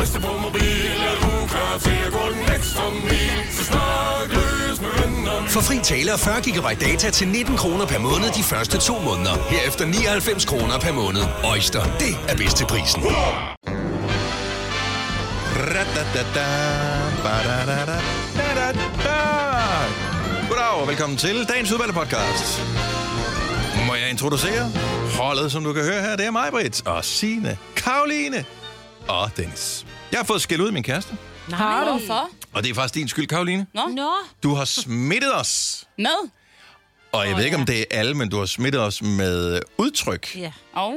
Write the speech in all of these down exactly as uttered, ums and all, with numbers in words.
Riste på mobil, er du klar til at gå den ekstra mil? Så snak løs med vennerne. For fri tale og fyrre gigabyte data til nitten kroner per måned de første to måneder. Herefter nioghalvfems kroner per måned. Oyster, det er bedst til prisen. Goddag og velkommen til dagens udvalgte podcast. Må jeg introducere holdet, som du kan høre her. Det er mig, Britt, og Signe, Karoline og Dennis. Jeg har fået skæld ud af min kæreste. Nej, hvorfor? Og det er faktisk din skyld, Karoline. Nå. Nå. Du har smittet os. Med? Og jeg oh, ved ikke, ja. om det er alle, men du har smittet os med udtryk. Ja. Oh.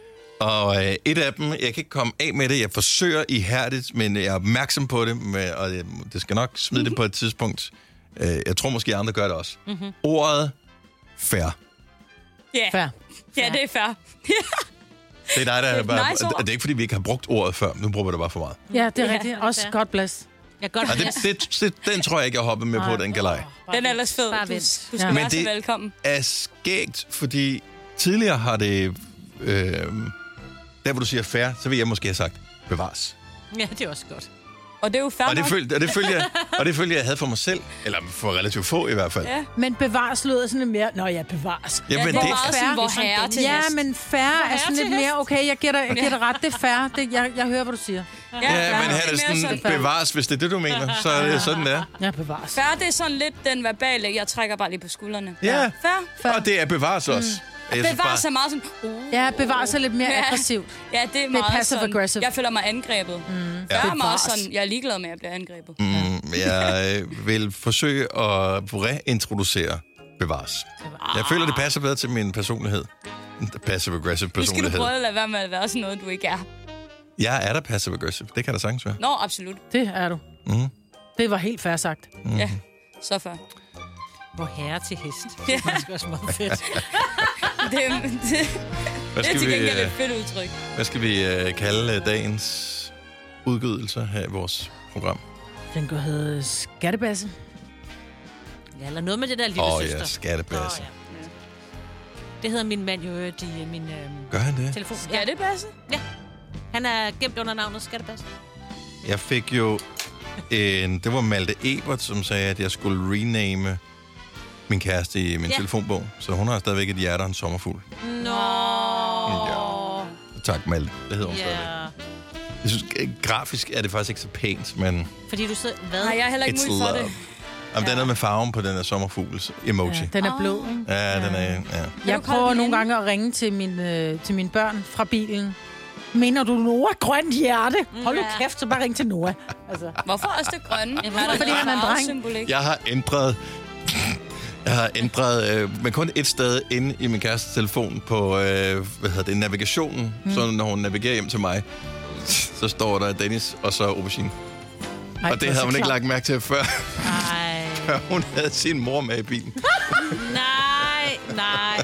Og øh, et af dem, jeg kan ikke komme af med det. Jeg forsøger ihærdigt, men jeg er opmærksom på det. Med, og det, det skal nok smide det på et tidspunkt. Øh, jeg tror måske, andre gør det også. Mm-hmm. Ordet fair. Yeah. Fair. Ja, det er fair. Det er dig, der det er, bare, nice det er ikke, fordi vi ikke har brugt ordet før. Nu bruger vi det bare for meget. Ja, det er ja, rigtigt. Også God bless. Ja, God bless. Ja, det, det, det, den tror jeg ikke, jeg hopper med på, den galej. Den er ellers fed. Du, du skal ja. være så velkommen. Men det er skægt, fordi tidligere har det... Øh, der, hvor du siger fair, så vil jeg måske have sagt bevares. Ja, det er også godt. Og det er jo fair og det, følte, og, det følte jeg, og det følte jeg, jeg havde for mig selv. Eller for relativt få i hvert fald. Ja. Men bevares lyder sådan lidt mere... Nå ja, bevares. Ja, men ja, det er fair. Hvor herre til Ja, men fair er sådan lidt mere... Okay, jeg giver dig, jeg giver dig ret. Det er fair. Det, jeg, jeg hører, hvad du siger. Ja, ja men her er det sådan, sådan bevares, hvis det er det, du mener. Så er det sådan, det er. Ja, bevares. Fair, det er sådan lidt den verbale. Jeg trækker bare lige på skuldrene. Ja, fair. fair. Og det er bevares også. Mm. Bevares er meget sådan... Uh. Ja, bevares er lidt mere ja. aggressivt. Ja, det er meget det er passive sådan... aggressive. Jeg føler mig angrebet. Mm. Ja. Jeg er meget sådan... Jeg er ligeglad med, at jeg bliver angrebet. Mm, jeg vil forsøge at reintroducere bevares. Jeg føler, det passer bedre til min personlighed. Passive aggressive personlighed. Nu skal du prøve at lade være med at være sådan noget, du ikke er. Jeg er da passive aggressive. Det kan da sagtens være. Nå, absolut. Det er du. Mm. Det var helt fair sagt. Mm. Ja, så fair. Hvor herre til hest. Ja. Det er faktisk også meget fedt. det, det, det er til gengæld et fedt udtryk. Hvad skal vi uh, kalde dagens udgydelse her i vores program? Den går hedde skattebasse. Ja, eller noget med det der lille oh, søster. Åh ja, skattebasse. Oh, ja. Det hedder min mand jo i min øh, Gør han det? telefon. Skattebasse? Ja. Han er gemt under navnet Skattebasse. Jeg fik jo en... Det var Malte Ebert, som sagde, at jeg skulle rename min kæreste i min ja. telefonbog. Så hun har stadigvæk et hjerte og en sommerfugl. Nå. Ja. Tak, Malte. Det hedder hun ja. stadigvæk. Jeg synes, grafisk er det faktisk ikke så pænt, men... Fordi du sidder... Hvad? Nej, jeg er heller ikke muligt for det. Jamen, ja. Den er med farven på den der sommerfugls emoji. Ja, den er blå, ikke? Ja, den er... Ja. Jeg prøver nogle gange at ringe til, min, øh, til mine børn fra bilen. Mener du Noah grønt hjerte? Hold nu ja. kæft, så bare ring til Noah. Altså. Hvorfor også det grønne? Ja, hvorfor? Fordi han er en dreng. Jeg har ændret... Jeg har ændret, øh, men kun et sted inde i min kærestes telefon på, øh, hvad hedder det, navigationen. Mm. Så når hun navigerer hjem til mig, så står der Dennis og så aubergine. Ej, og det havde hun ikke lagt mærke til før. Nej. Før hun havde sin mor med i bilen. nej, nej.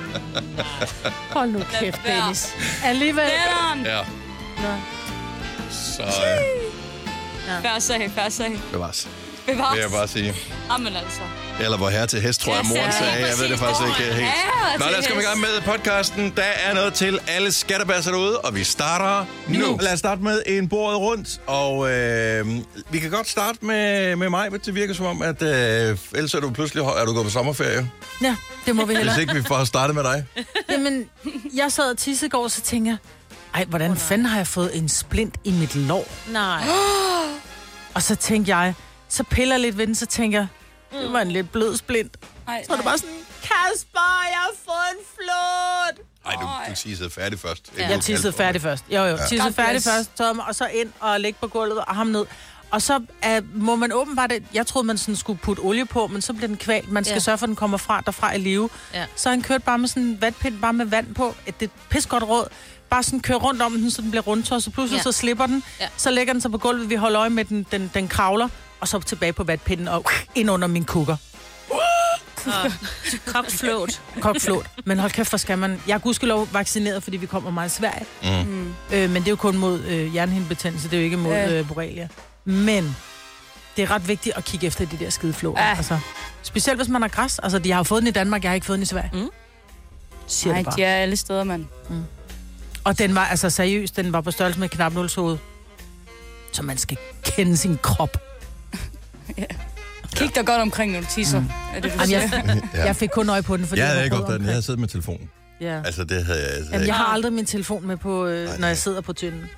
Hold nu kæft, Dennis. Alligevel. Ja. Nå. Så... Øh. Færre sag, færre sag. Bevares. Bevares. Vil jeg bare sige. Jamen altså. Eller hvor herre til hest, tror jeg, moren sagde. Jeg ved det faktisk ikke helt. Nå, lad os komme i gang med podcasten. Der er noget til alle skattebasser derude, og vi starter nu. Lad os starte med en bordet rundt, og øh, vi kan godt starte med, med mig. Det virker som om, at øh, ellers er du pludselig er du gået på sommerferie. Ja, det må vi hellere. Hvis ikke vi får startet med dig. Jamen, jeg sad og tisse i går, så tænker jeg, ej, hvordan oh, fanden har jeg fået en splint i mit lår? Nej. Og så tænkte jeg, så piller jeg lidt ved den, så tænker jeg, det var en lidt blød splint. Ej, så var det bare sådan, Kasper, jeg har fået en flot. Ej, du, du tissede færdig først. Ja. Jeg tissede færdig først. Jo, jo, ja. tissede færdig først, Tom, og så ind og lægge på gulvet og ham ned. Og så uh, må man åbenbart, jeg troede, man sådan skulle putte olie på, men så bliver den kvalt. Man skal ja. sørge for, at den kommer fra derfra i live. Ja. Så han kørte bare med sådan en vatpind, bare med vand på. Det er et pissegodt råd. Bare sådan køre rundt om den, så den bliver rundtår, så pludselig ja. så slipper den. Ja. Så lægger den sig på gulvet, vi holder øje med den, den, den kravler, og så tilbage på vatpinden og uh, ind under min kukker. Kogt flot. Kogt flot. Men hold kæft, hvor skal man... Jeg er gudskelov vaccineret, fordi vi kommer meget i Sverige. Mm. Øh, men det er jo kun mod øh, hjernehindebetændelse, det er jo ikke mod øh, borrelia. Men det er ret vigtigt at kigge efter de der skide flåter. Ja. Altså, specielt hvis man har græs. Altså, de har jo fået den i Danmark, jeg har ikke fået den i Sverige. Mm. Nej, de er alle steder, mand. Mm. Og den var altså seriøst, den var på størrelse med knapnålshoved. Så man skal kende sin krop. Ja. Kig dig godt omkring, når du tisser. Mm. Er det, du Jamen, jeg, jeg fik kun øje på den, fordi jeg jeg havde var ikke rød opdaget den. Jeg omkring. havde siddet med telefonen. Ja. Altså, det havde jeg... Altså, Jamen, jeg har aldrig min telefon med på, øh, når jeg sidder på tynden.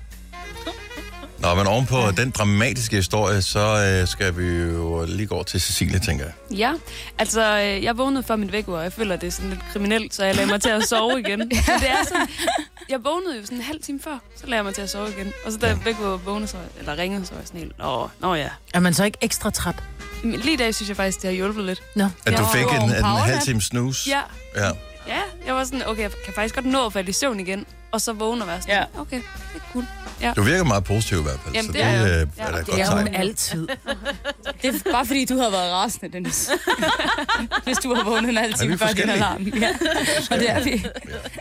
Nå, men ovenpå ja. den dramatiske historie, så øh, skal vi jo lige gå over til Cecilie, tænker jeg. Ja, altså øh, jeg vågnede før mit vækkeur, og jeg føler, det er sådan lidt kriminelt, så jeg lagde mig til at sove igen. Men det er sådan, jeg vågnede jo sådan en halv time før, så lagde jeg mig til at sove igen. Og så da jeg vækkeur vågnede, så, eller ringede, så var jeg sådan helt, nå, nå ja. Er man så ikke ekstra træt? Men lige i dag synes jeg faktisk, det har hjulpet lidt. Nå. At du Ja. fik en, en, en Powernap. halv time snooze? Ja. Ja. Ja, jeg var sådan, okay, jeg kan faktisk godt nå at falde i søvn igen, og så vågne og være sådan, Ja. okay, det er cool. Ja. Du virker meget positiv i hvert fald, Jamen, så det det, er jeg. øh, Ja, er da det et Det godt er hun tegn. altid. Det er bare fordi, du havde været rasende, Dennis. Hvis du har vågnet en halv Er time vi før din forskellige? alarm. Ja. Og det er vi.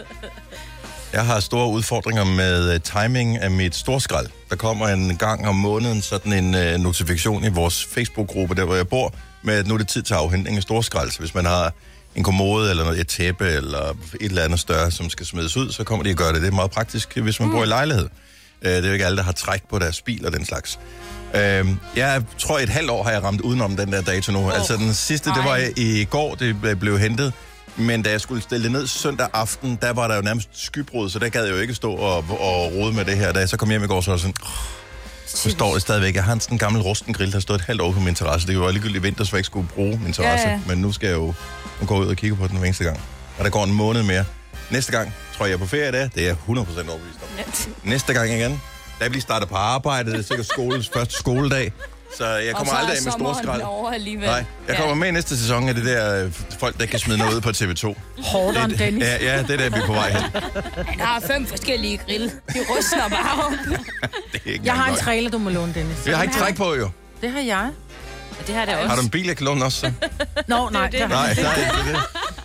Jeg har store udfordringer med uh, timing af mit storskrald. Der kommer en gang om måneden sådan en uh, notifikation i vores Facebook-gruppe, der hvor jeg bor, med at nu er det tid til afhentning af storskrald. Så hvis man har en kommode eller noget, et tæppe eller et eller andet større, som skal smides ud, så kommer de og gør det. Det er meget praktisk, hvis man mm. bor i lejlighed. Uh, det er jo ikke alle, der har træk på deres bil og den slags. Uh, jeg tror, et halvt år har jeg ramt udenom den der dato nu. Oh. Altså den sidste, det var i, i går, det blev hentet. Men da jeg skulle stille det ned søndag aften, der var der jo nærmest skybrud, så der gad jeg jo ikke stå og, og rode med det her. Da jeg så kom hjem i går, så var jeg sådan, oh, så står det stadigvæk. Jeg har sådan en gammel rusten grill, der stod et halvt år på min terrasse. Det var ligegyldigt i vinter, så jeg ikke skulle bruge min terrasse. Ja, ja. Men nu skal jeg jo nu gå ud og kigge på den hver eneste gang. Og der går en måned mere. Næste gang tror jeg, jeg er på ferie der. Det er jeg hundrede procent overbevist om. Næste gang igen, da jeg bliver startet på arbejde, det er sikkert skoles første skoledag. Så jeg kommer aldrig af med store skrald. Over alligevel. Nej, jeg kommer med i næste sæson af det der øh, folk, der kan smide noget ud på T V to. Hårdere end Dennis. Ja, ja, det er der, vi er på vej hen. Han har fem forskellige grill. De ryster bare op. Det er ikke Jeg har en engang trailer, du må låne, Dennis. løgn. Jeg har ikke træk på, jo. Det har jeg. Det har det også. Har du en bil, jeg kan låne også, så? Nå, nej. Det er Det Nej, nej, det er det.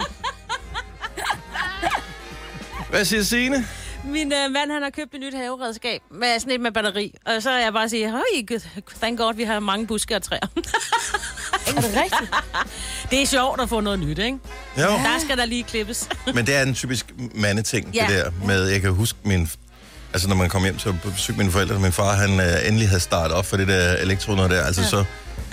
Hvad siger Signe? Min øh, mand, han har købt et nyt haveredskab med sådan et med batteri. Og så er jeg bare sige, høj, thank god, vi har mange buske og træer. Er det rigtigt? Det er sjovt at få noget nyt, ikke? Jo, Der skal der lige klippes. men det er en typisk mandeting, Ja. det der med, jeg kan huske min... Altså, når man kom hjem til besøg mine forældre, og min far, han øh, endelig havde startet op for det der elektroner der, altså så...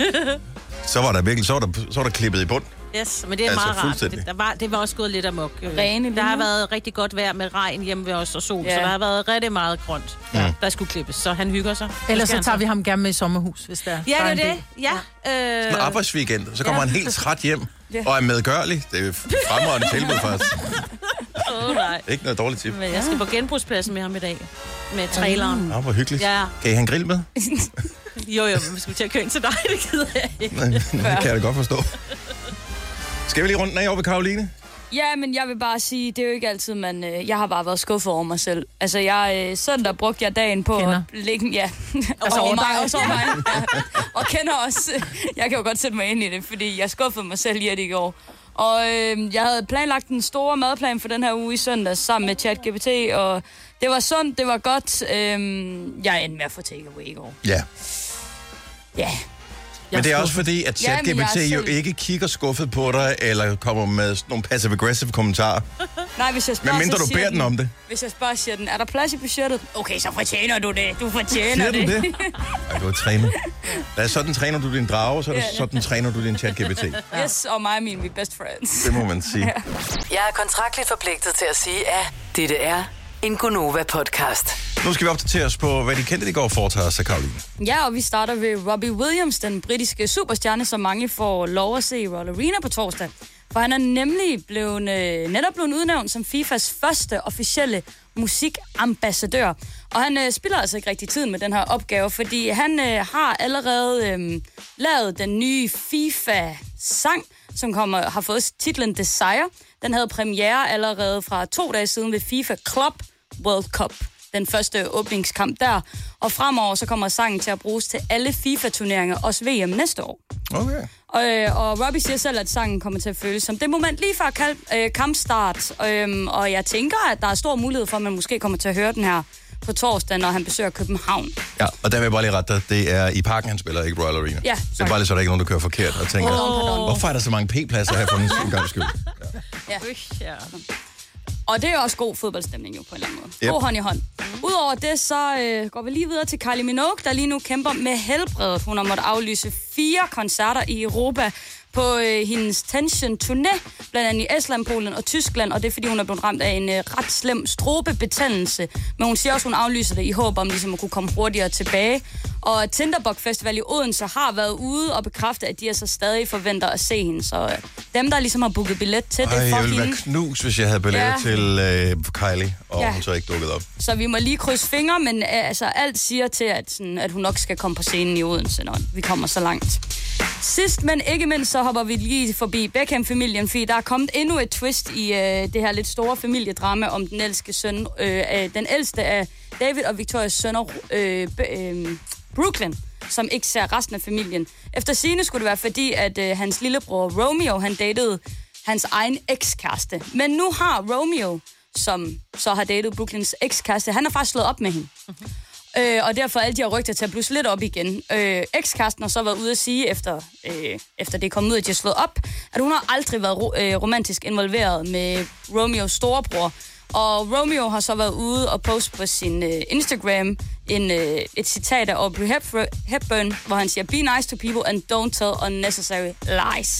Så var der virkelig, så var der, så var der klippet i bund. Yes, men det er Altså, meget rart. fuldstændig. Det, der var, det var også gået lidt amok. øh. Rene Der har linjer. været rigtig godt vejr med regn hjemme ved os og sol, Ja. så der har været rigtig meget grønt, ja. der skulle klippes. Så han hygger sig. Ellers skal så han tager vi ham gerne med i sommerhus, hvis der, Ja, der er det er en det. del. Ja. Øh, En arbejdsweekend, så kommer Ja. han helt træt hjem, Ja. og er medgørlig. Det er jo fremragende tilbud, faktisk. Åh, oh, nej. Ikke noget dårligt tip. Men jeg skal på genbrugspladsen med ham i dag. Med traileren. Åh, hvor hyggeligt. Ja. Kan I have en grill med? Jo, jo, men skal vi til at køre ind til dig? Det gider jeg ikke. det kan jeg da godt forstå. Skal vi lige rundt af over ved Karoline? Ja, men jeg vil bare sige, det er jo ikke altid, man... Øh, jeg har bare været skuffet over mig selv. Altså, jeg, øh, søndag brugte jeg dagen på Kender. at ligge... Ja, altså over mig, også over mig. Ja. Og kender også... Jeg kan jo godt sætte mig ind i det, fordi jeg skuffede mig selv i det i går. Og øh, jeg havde planlagt en stor madplan for den her uge i søndag sammen med ChatGPT, og det var sundt, det var godt. Øh, jeg endte med at få takeaway i går. Ja. Ja. Men det er også fordi, at Ja, men jeg er ChatGPT jo selv- ikke kigger skuffet på dig, eller kommer med sådan nogle passive-aggressive kommentarer. Nej, hvis jeg spørger, Men mindre så du siger beder den om det. Hvis jeg spørger, siger den, er der plads i budgettet? Okay, så fortjener du det. Du fortjener Siger det. den det? Ej, du er trænet. Da sådan træner du din drage, så er det sådan træner du din ChatGPT. Yes, og mig og min, vi er best friends. Det må man sige. Jeg er kontraktligt forpligtet til at sige, at dette er en Gonova-podcast. Nu skal vi opdatere os på, hvad de kendte, de går og foretager sig, Karoline. Ja, og vi starter ved Robbie Williams, den britiske superstjerne, som mange får lov at se i Royal Arena på torsdag. For han er nemlig blevet, øh, netop blevet udnævnt som FIFAs første officielle musikambassadør. Og han øh, spiller altså ikke rigtig tiden med den her opgave, fordi han øh, har allerede øh, lavet den nye FIFA-sang, som kommer, har fået titlen Desire. Den havde premiere allerede fra to dage siden ved FIFA Club World Cup. Den første åbningskamp der. Og fremover så kommer sangen til at bruges til alle FIFA-turneringer, også V M næste år. Okay. Og, øh, og Robbie siger selv, at sangen kommer til at føles som det moment lige før kalp, øh, kampstart. Øh, og jeg tænker, at der er stor mulighed for, at man måske kommer til at høre den her på torsdag, når han besøger København. Ja, og der vil jeg bare lige rette dig. Det er i Parken, han spiller, ikke Royal Arena. Ja, det er sorry. bare lige så, der er ikke nogen, der kører forkert og tænker, Pardon, pardon. hvorfor er der så mange P-pladser her for en gang skyld? Ja. Ja. Og det er også god fodboldstemning jo på en eller anden måde. Yep. God hånd i hånd. Udover det, så øh, går vi lige videre til Kylie Minogue, der lige nu kæmper med helbredet. Hun har måttet aflyse fire koncerter i Europa på øh, hendes Tension-turné, blandt andet i Estland, Polen og Tyskland, og det er, fordi hun er blevet ramt af en øh, ret slem strobebetændelse. Men hun siger også, at hun aflyser det i håb om ligesom at kunne komme hurtigere tilbage. Og Tinderbox Festival i Odense har været ude og bekræfte, at de altså stadig forventer at se hende. Så øh, dem, der ligesom har booket billet til Ej, det for jeg ville hende... være knus, hvis jeg havde billetter Ja. til øh, Kylie, og Ja. hun så ikke dukket op. Så vi må lige krydse fingre, men øh, altså, alt siger til, at, sådan, at hun nok skal komme på scenen i Odense, når vi kommer så langt. Sidst, men ikke mindst, så hopper vi lige forbi Beckham-familien, fordi der er kommet endnu et twist i øh, det her lidt store familiedrama om den ældste søn, øh, af, den ældste af David og Victorias sønner, øh, øh, Brooklyn, som ikke ser resten af familien. Efter sigende skulle det være fordi, at øh, hans lillebror Romeo, han datede hans egen ekskæreste. Men nu har Romeo, som så har datet Brooklyns ekskæreste, han har faktisk slået op med hende. Mm-hmm. Øh, og derfor er alle de her rygter til at blusse lidt op igen. Øh, ekskæresten har så været ude at sige, efter, øh, efter det er kommet ud, at de har slået op, at hun har aldrig været ro- øh, romantisk involveret med Romeos storebror. Og Romeo har så været ude og poste på sin øh, Instagram en, øh, et citat af Audrey Hepburn, hvor han siger, "Be nice to people and don't tell unnecessary lies."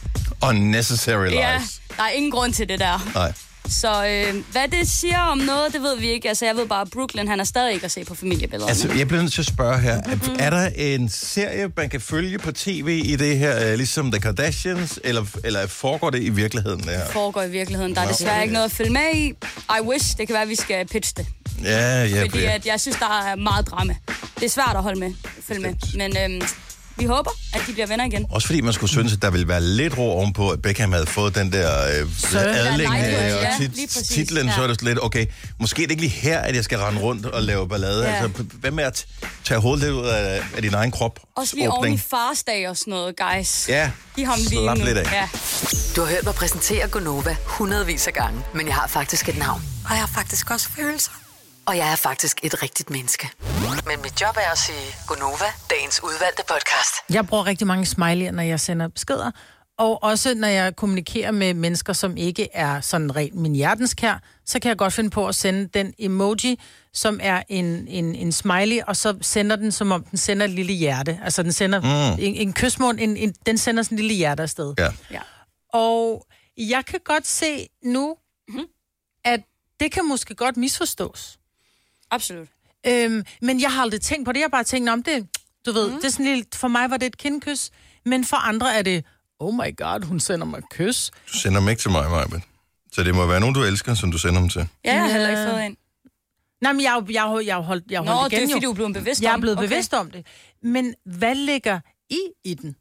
Unnecessary lies. Ja, der er ingen grund til det der. Nej. Så øh, hvad det siger om noget, det ved vi ikke. Altså, jeg ved bare, at Brooklyn, han er stadig ikke at se på familiebilleder. Altså, jeg bliver nødt til at spørge her. Mm-hmm. Er der en serie, man kan følge på tv i det her, ligesom The Kardashians, eller, eller foregår det i virkeligheden? Det her? Foregår i virkeligheden. Der er Nå, desværre okay. ikke noget at følge med i. I wish. Det kan være, at vi skal pitche det. Ja, ja. Fordi at jeg synes, der er meget drama. Det er svært at holde med, følge med. Men øhm, vi håber, at de bliver venner igen. Også fordi man skulle synes, at der ville være lidt ro ovenpå, at Beckham havde fået den der øh, adling Ja, øh, ja, og tit, lige præcis. titlen, Ja. så er det sådan lidt, okay, måske er det ikke lige her, at jeg skal rende rundt og lave ballade. Ja. Altså, hvad med at tage hovedet lidt ud af, af din egen krop? Også lige oven i farsdag og sådan noget, guys. Ja, Giv ham lige slap nu. lidt af. Ja. Du har hørt mig præsentere Gonova hundredvis af gange, men jeg har faktisk et navn. Og jeg har faktisk også følelser. Og jeg er faktisk et rigtigt menneske. Men mit job er at sige Gonova, dagens udvalgte podcast. Jeg bruger rigtig mange smiley'er, når jeg sender beskeder. Og også når jeg kommunikerer med mennesker, som ikke er sådan rent min hjertenskær, så kan jeg godt finde på at sende den emoji, som er en, en, en smiley, og så sender den, som om den sender et lille hjerte. Altså den sender mm. en, en kysmund, en, en, den sender sådan en lille hjerte afsted. Ja. Ja. Og jeg kan godt se nu, mm-hmm. at det kan måske godt misforstås. Absolut. Øhm, men jeg har aldrig tænkt på det. Jeg har bare tænkt om det. Du ved, mm. det er sådan lidt, for mig var det et kindkys, men for andre er det, oh my god, hun sender mig kys. Du sender dem ikke til mig, Majbet. Så det må være nogen, du elsker, som du sender dem til. Ja, jeg har heller ikke fået en. Nej, men jeg har jeg, jeg, jeg holdt, jeg Nå, holdt det er igen, fordi, jo. du er blevet bevidst Jeg om er blevet okay. bevidst om det. Men hvad ligger I i den?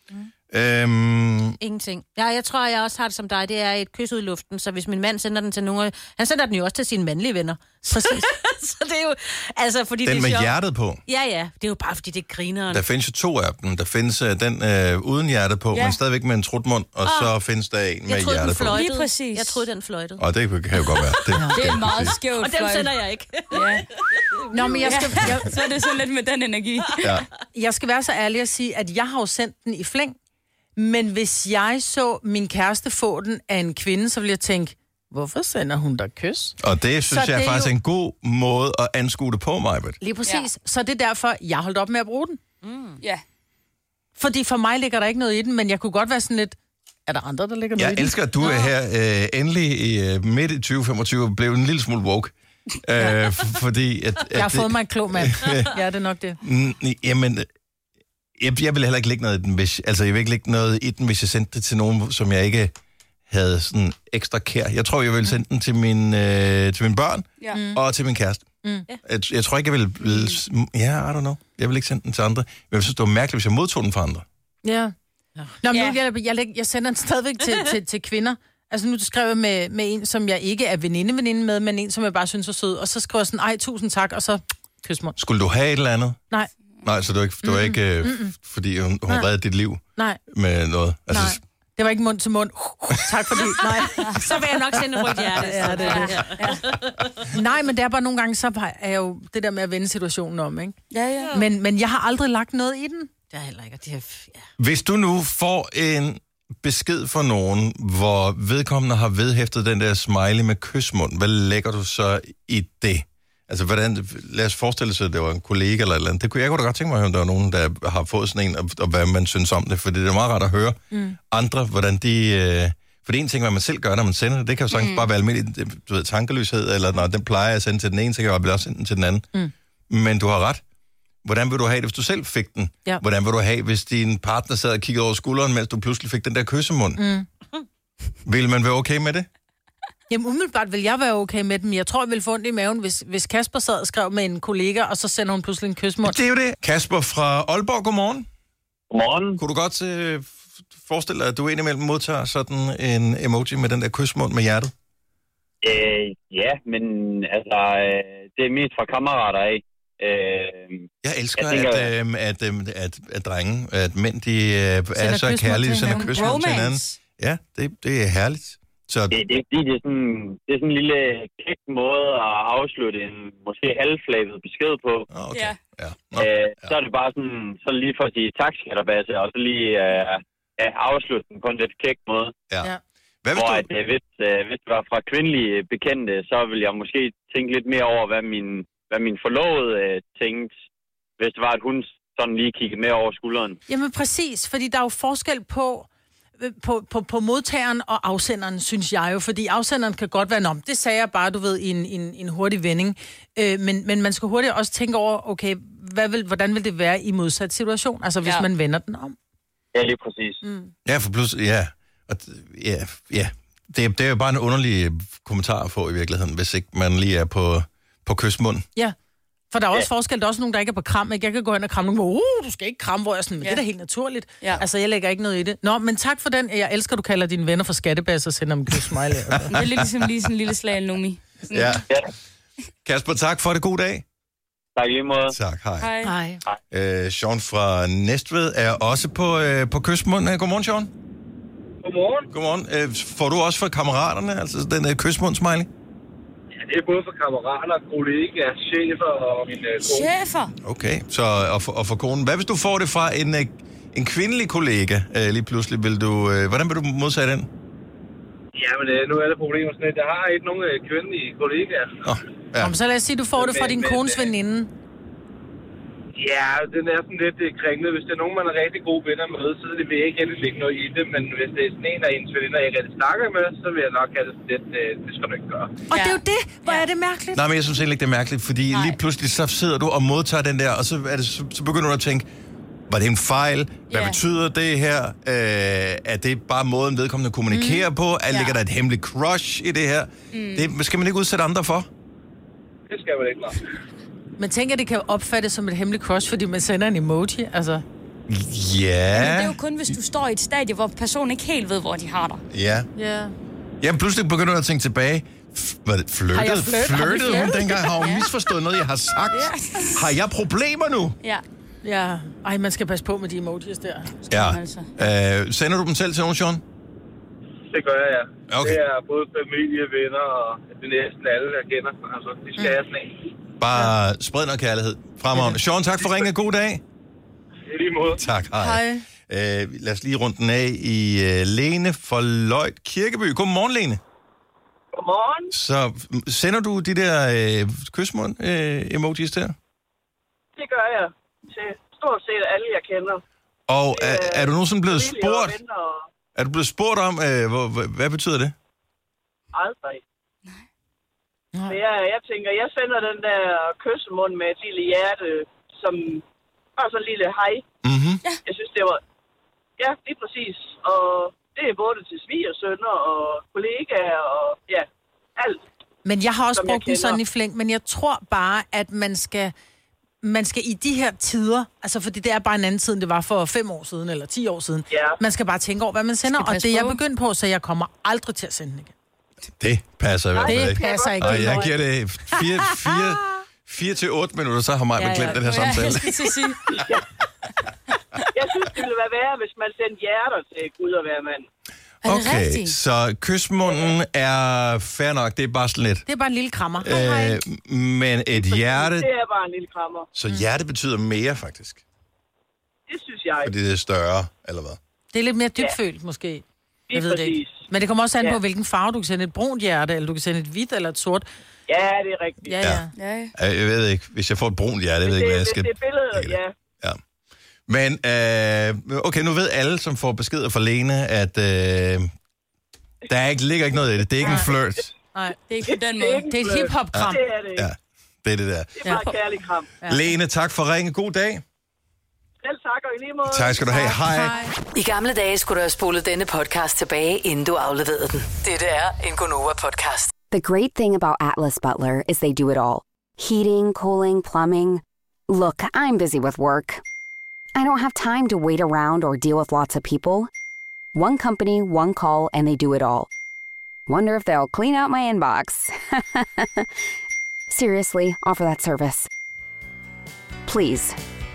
Øhm, Ingenting. Ja, jeg tror, jeg også har det som dig. Det er et kys ud i luften, så hvis min mand sender den til nogen... Han sender den jo også til sine mandlige venner. Præcis. Så det er jo... Altså, fordi den det er med sjovt. hjertet på. Ja, ja. Det er jo bare, fordi det er grineren. Der findes jo to af dem. Der findes uh, den uh, uden hjerte på, Ja. men stadigvæk med en trutmund, og Ah. så findes der en med Jeg troede, hjerte den på. fløjtede. Lige præcis. Jeg troede, den fløjtede. Og det kan jo godt være. Det, Det er meget skævt. Og dem fløjt. sender jeg ikke. Ja. Nå, men jeg skal, jeg, Så er det sådan lidt med den energi. Ja. jeg skal være så ærlig at sige, at jeg har jo sendt den i flæng. Men hvis jeg så min kæreste få den af en kvinde, så ville jeg tænke, hvorfor sender hun dig kys? Og det synes Så jeg det er faktisk er jo- en god måde at anskue det på, Majbet. Lige præcis. Ja. Så det er derfor, jeg holdt op med at bruge den. Ja. Fordi for mig ligger der ikke noget i den, men jeg kunne godt være sådan lidt, er der andre, der ligger noget Jeg i den? elsker, at du er her øh, endelig i øh, midt i tyve femogtyve blev en lille smule woke. øh, f- fordi at, at Jeg har det, fået mig en klog mand. Ja, det er nok det. Mm, jamen, øh, jeg, jeg ville heller ikke lægge noget i den, hvis, altså jeg vil ikke lægge noget i den, hvis jeg sendte det til nogen, som jeg ikke havde sådan ekstra kær. Jeg tror, jeg ville sende den til, min, øh, til mine børn Ja. mm. og til min kæreste. Mm. Jeg, jeg tror ikke, jeg ville... ville ja, I don't know. Jeg vil ikke sende den til andre. Men jeg synes, det var mærkeligt, hvis jeg modtog den fra andre. Ja. Nå, men Ja. nu, jeg, jeg, jeg, jeg sender den stadigvæk til, til, til kvinder. Altså nu skrev jeg med, med en, som jeg ikke er veninde-veninde med, men en, som jeg bare synes er sød. Og så skriver jeg sådan, ej, tusind tak, og så kysmund. Skulle du have et eller andet? Nej, Nej, så det var ikke, det var ikke øh, fordi hun, hun reddede dit liv nej, med noget. Altså, nej. Det var ikke mund til mund. Tak fordi, nej. Så vil jeg nok sende et rødt hjerte. Ja, det er det. Nej, men det er bare nogle gange, så er jeg jo det der med at vende situationen om, ikke? Ja, ja. Men, men jeg har aldrig lagt noget i den. Det er heller ikke. Det er, ja. Hvis du nu får en besked fra nogen, hvor vedkommende har vedhæftet den der smiley med kysmund, hvad lægger du så i det? Altså, hvordan, lad os forestille sig, at det var en kollega eller et eller andet. Det kunne, jeg kunne da godt tænke mig, at der var nogen, der har fået sådan en, og, og hvad man synes om det, for det er meget rart at høre mm. andre, hvordan de... Øh, for det er en ting, hvad man selv gør, når man sender det. Det kan jo sagtens mm. bare være almindelig, du ved, tankeløshed, eller når den plejer at sende til den ene, så kan jeg også sende den til den anden. Mm. Men du har ret. Hvordan vil du have det, hvis du selv fik den? Ja. Hvordan vil du have, hvis din partner sad og kiggede over skulderen, mens du pludselig fik den der kyssemund? Mm. Vil man være okay med det? Jamen umiddelbart vil jeg være okay med dem. Jeg tror, jeg vil få ondt i maven, hvis, hvis Kasper sad og skrev med en kollega, og så sender hun pludselig en kyssemund. Det er jo det. Kasper fra Aalborg, godmorgen. Godmorgen. Kunne du godt øh, forestille dig, at du indimellem modtager sådan en emoji med den der kyssemund med hjertet? Øh, ja, men altså, øh, det er mest fra kammerater af. Øh, jeg elsker, jeg tænker, at, øh, at, øh, at, at drenge, at mænd, de øh, er så kærlige, sender kyssemund til hinanden. Ja, det, det er herligt. Så... Det, det er fordi, det er sådan, det er sådan en lille kæk måde at afslutte en måske halvflaget besked på. Okay. Ja. Ja. Nå, øh, ja. Så er det bare sådan, så lige for at sige tak, skatterbasse, og så lige øh, ja, afslutte den på en lidt kæk måde. Ja. Ja. Hvad hvis Hvor du... at, øh, hvis, øh, hvis det var fra kvindelige bekendte, så vil jeg måske tænke lidt mere over, hvad min, hvad min forlovede øh, tænkte, hvis det var, at hun sådan lige kiggede med over skulderen. Jamen præcis, fordi der er jo forskel på, på, på, på modtageren og afsenderen, synes jeg jo. Fordi afsenderen kan godt være, om det sagde jeg bare, du ved, i en, en, en hurtig vending. Øh, men, men man skal hurtigt også tænke over, okay, hvad vil, hvordan vil det være i modsat situation? Altså hvis ja. man vender den om. Ja, lige præcis. Mm. Ja, for pludselig, ja. Og, ja, ja. Det, det er jo bare en underlig kommentar at få i virkeligheden, hvis ikke man lige er på, på kysmund. Ja. For der er også ja. forskel. Der er også nogen, der ikke er på kram. Ikke? Jeg kan gå hen og kramme nogen, hvor uh, du skal ikke kramme, hvor jeg sådan, men ja. det er da helt naturligt. Ja. Altså, jeg lægger ikke noget i det. Nå, men tak for den. Jeg elsker, du kalder dine venner for skattebasser og sender dem en smiley. Altså. Det er lidt ligesom lige sådan en lille slag Lumi. Ja. Kasper, tak for det. God dag. Tak lige måde. Tak, hej. Hej. hej. Øh, Sean fra Næstved er også på, øh, på kysmund. Godmorgen, Sean. Godmorgen. Godmorgen. Øh, får du også fra kammeraterne, altså den der kysmund-smiley? Ja, det er både for kammerater, kollegaer, chefer og min uh, kone. Chefer? Okay, så og for, og for konen. Hvad hvis du får det fra en, en kvindelig kollega øh, lige pludselig? Vil du, øh, hvordan vil du modtage den? Ja, men øh, nu er det problemet sådan, at jeg har ikke nogen øh, kvindelige kollegaer. Oh, ja. Om, så lad os sige, du får det fra din men, kones veninde. Ja, den er sådan lidt øh, kringlet. Hvis det er nogen, man er rigtig gode venner med, så vil jeg ikke rigtig lægge noget i det. Men hvis det er sådan en af ens veninder, jeg rigtig snakker med, så vil jeg nok have det lidt, øh, det skal du ikke gøre. Og ja. det er jo det. Hvor ja. er det mærkeligt? Nej, men jeg synes egentlig ikke, det er mærkeligt, fordi Nej. lige pludselig så sidder du og modtager den der, og så, er det, så, så begynder du at tænke, var det en fejl? Hvad yeah. betyder det her? Øh, er det bare måden, vedkommende kommunikerer mm. på? Er, ja. Ligger der et hemmeligt crush i det her? Mm. Det skal man ikke udsætte andre for? Det skal man ikke, nej. Men tænker, det kan opfattes som et hemmeligt crush, fordi man sender en emoji, altså... Ja... Men det er jo kun, hvis du står i et stadie, hvor personen ikke helt ved, hvor de har dig. Ja. Ja. Jamen, pludselig begynder du at tænke tilbage. Hvad det? Flirtede? Har jeg flirt? Flirtede hun dengang? Har hun misforstået noget, jeg har sagt? Ja. Har jeg problemer nu? Ja. Ja. Ej, man skal passe på med de emojis der. Ja. Altså. Øh, sender du dem selv til nogen, Sean? Det gør jeg, ja. Okay. Det er både familie, venner og det er næsten alle, jeg kender. Altså, de skal mm. have sådan en. Bare ja. spred noget kærlighed. Fremragende. Ja. Sean, tak for ringe. God dag. I lige måde. Tak, hej. hej. Øh, lad os lige runde den af i uh, Lene for Løjt Kirkeby. Godmorgen, Lene. Godmorgen. Så sender du de der øh, kysmund-emojis øh, der? Det gør jeg til stort set alle, jeg kender. Og er, er du nogensinde blevet spurgt? Og... Er du blevet spurgt om, øh, hvor, hvad, hvad betyder det? Aldrig. Nej. Jeg, jeg tænker, jeg sender den der kyssemund med et lille hjerte, som bare sådan en lille hej. Mm-hmm. Ja. Jeg synes, det var... Ja, lige præcis. Og det er både til svigersønner og kollegaer og ja, alt. Men jeg har også brugt den sådan i flæng, men jeg tror bare, at man skal... Man skal i de her tider, altså fordi det er bare en anden tid, end det var for fem år siden, eller ti år siden. Ja. Man skal bare tænke over, hvad man sender, og det er jeg begyndt på, så jeg kommer aldrig til at sende den igen. Det passer i hvert fald ikke. Det passer ikke. Og jeg giver det fire, fire, fire til otte minutter, så har mig ja, ja. glemt den her samtale. Jeg, jeg synes, det ville være værre, hvis man sendte hjerter til Gud og hver mand. Okay, rigtigt? Så kysmunden er fair nok, det er bare sådan lidt. Det er bare en lille krammer. Øh, men et hjerte... Det er bare en lille krammer. Så hjerte betyder mere, faktisk? Det synes jeg. Fordi det er større, eller hvad? Det er lidt mere dybfølt, ja. måske. Jeg ved det ikke. Men det kommer også an ja. på, hvilken farve. Du kan sende et brunt hjerte, eller du kan sende et hvidt eller et sort. Ja, det er rigtigt. Ja, ja. ja. Jeg ved ikke, hvis jeg får et brunt hjerte, jeg ved ikke, hvad jeg skal... Det, det billede, ja. Ja. Men, øh, okay, nu ved alle, som får beskeder fra Lene, at øh, der er ikke, ligger ikke noget i det. Det er ikke en flirt. Nej, det er ikke på den måde. Det er et hip-hop-kram. Ja, det er det ikke. Ja, det er det der. Det er bare kærlig kram. Ja. Lene, tak for ringen. God dag. Selv tak, og i lige måde. Tak skal du have. Hej. Hej. I gamle dage skulle du have spolet denne podcast tilbage, inden du afleverede den. Dette er en Gonova-podcast. The great thing about Atlas Butler is they do it all. Heating, cooling, plumbing. Look, I'm busy with work. I don't have time to wait around or deal with lots of people. One company, one call, and they do it all. Wonder if they'll clean out my inbox. Seriously, offer that service. Please.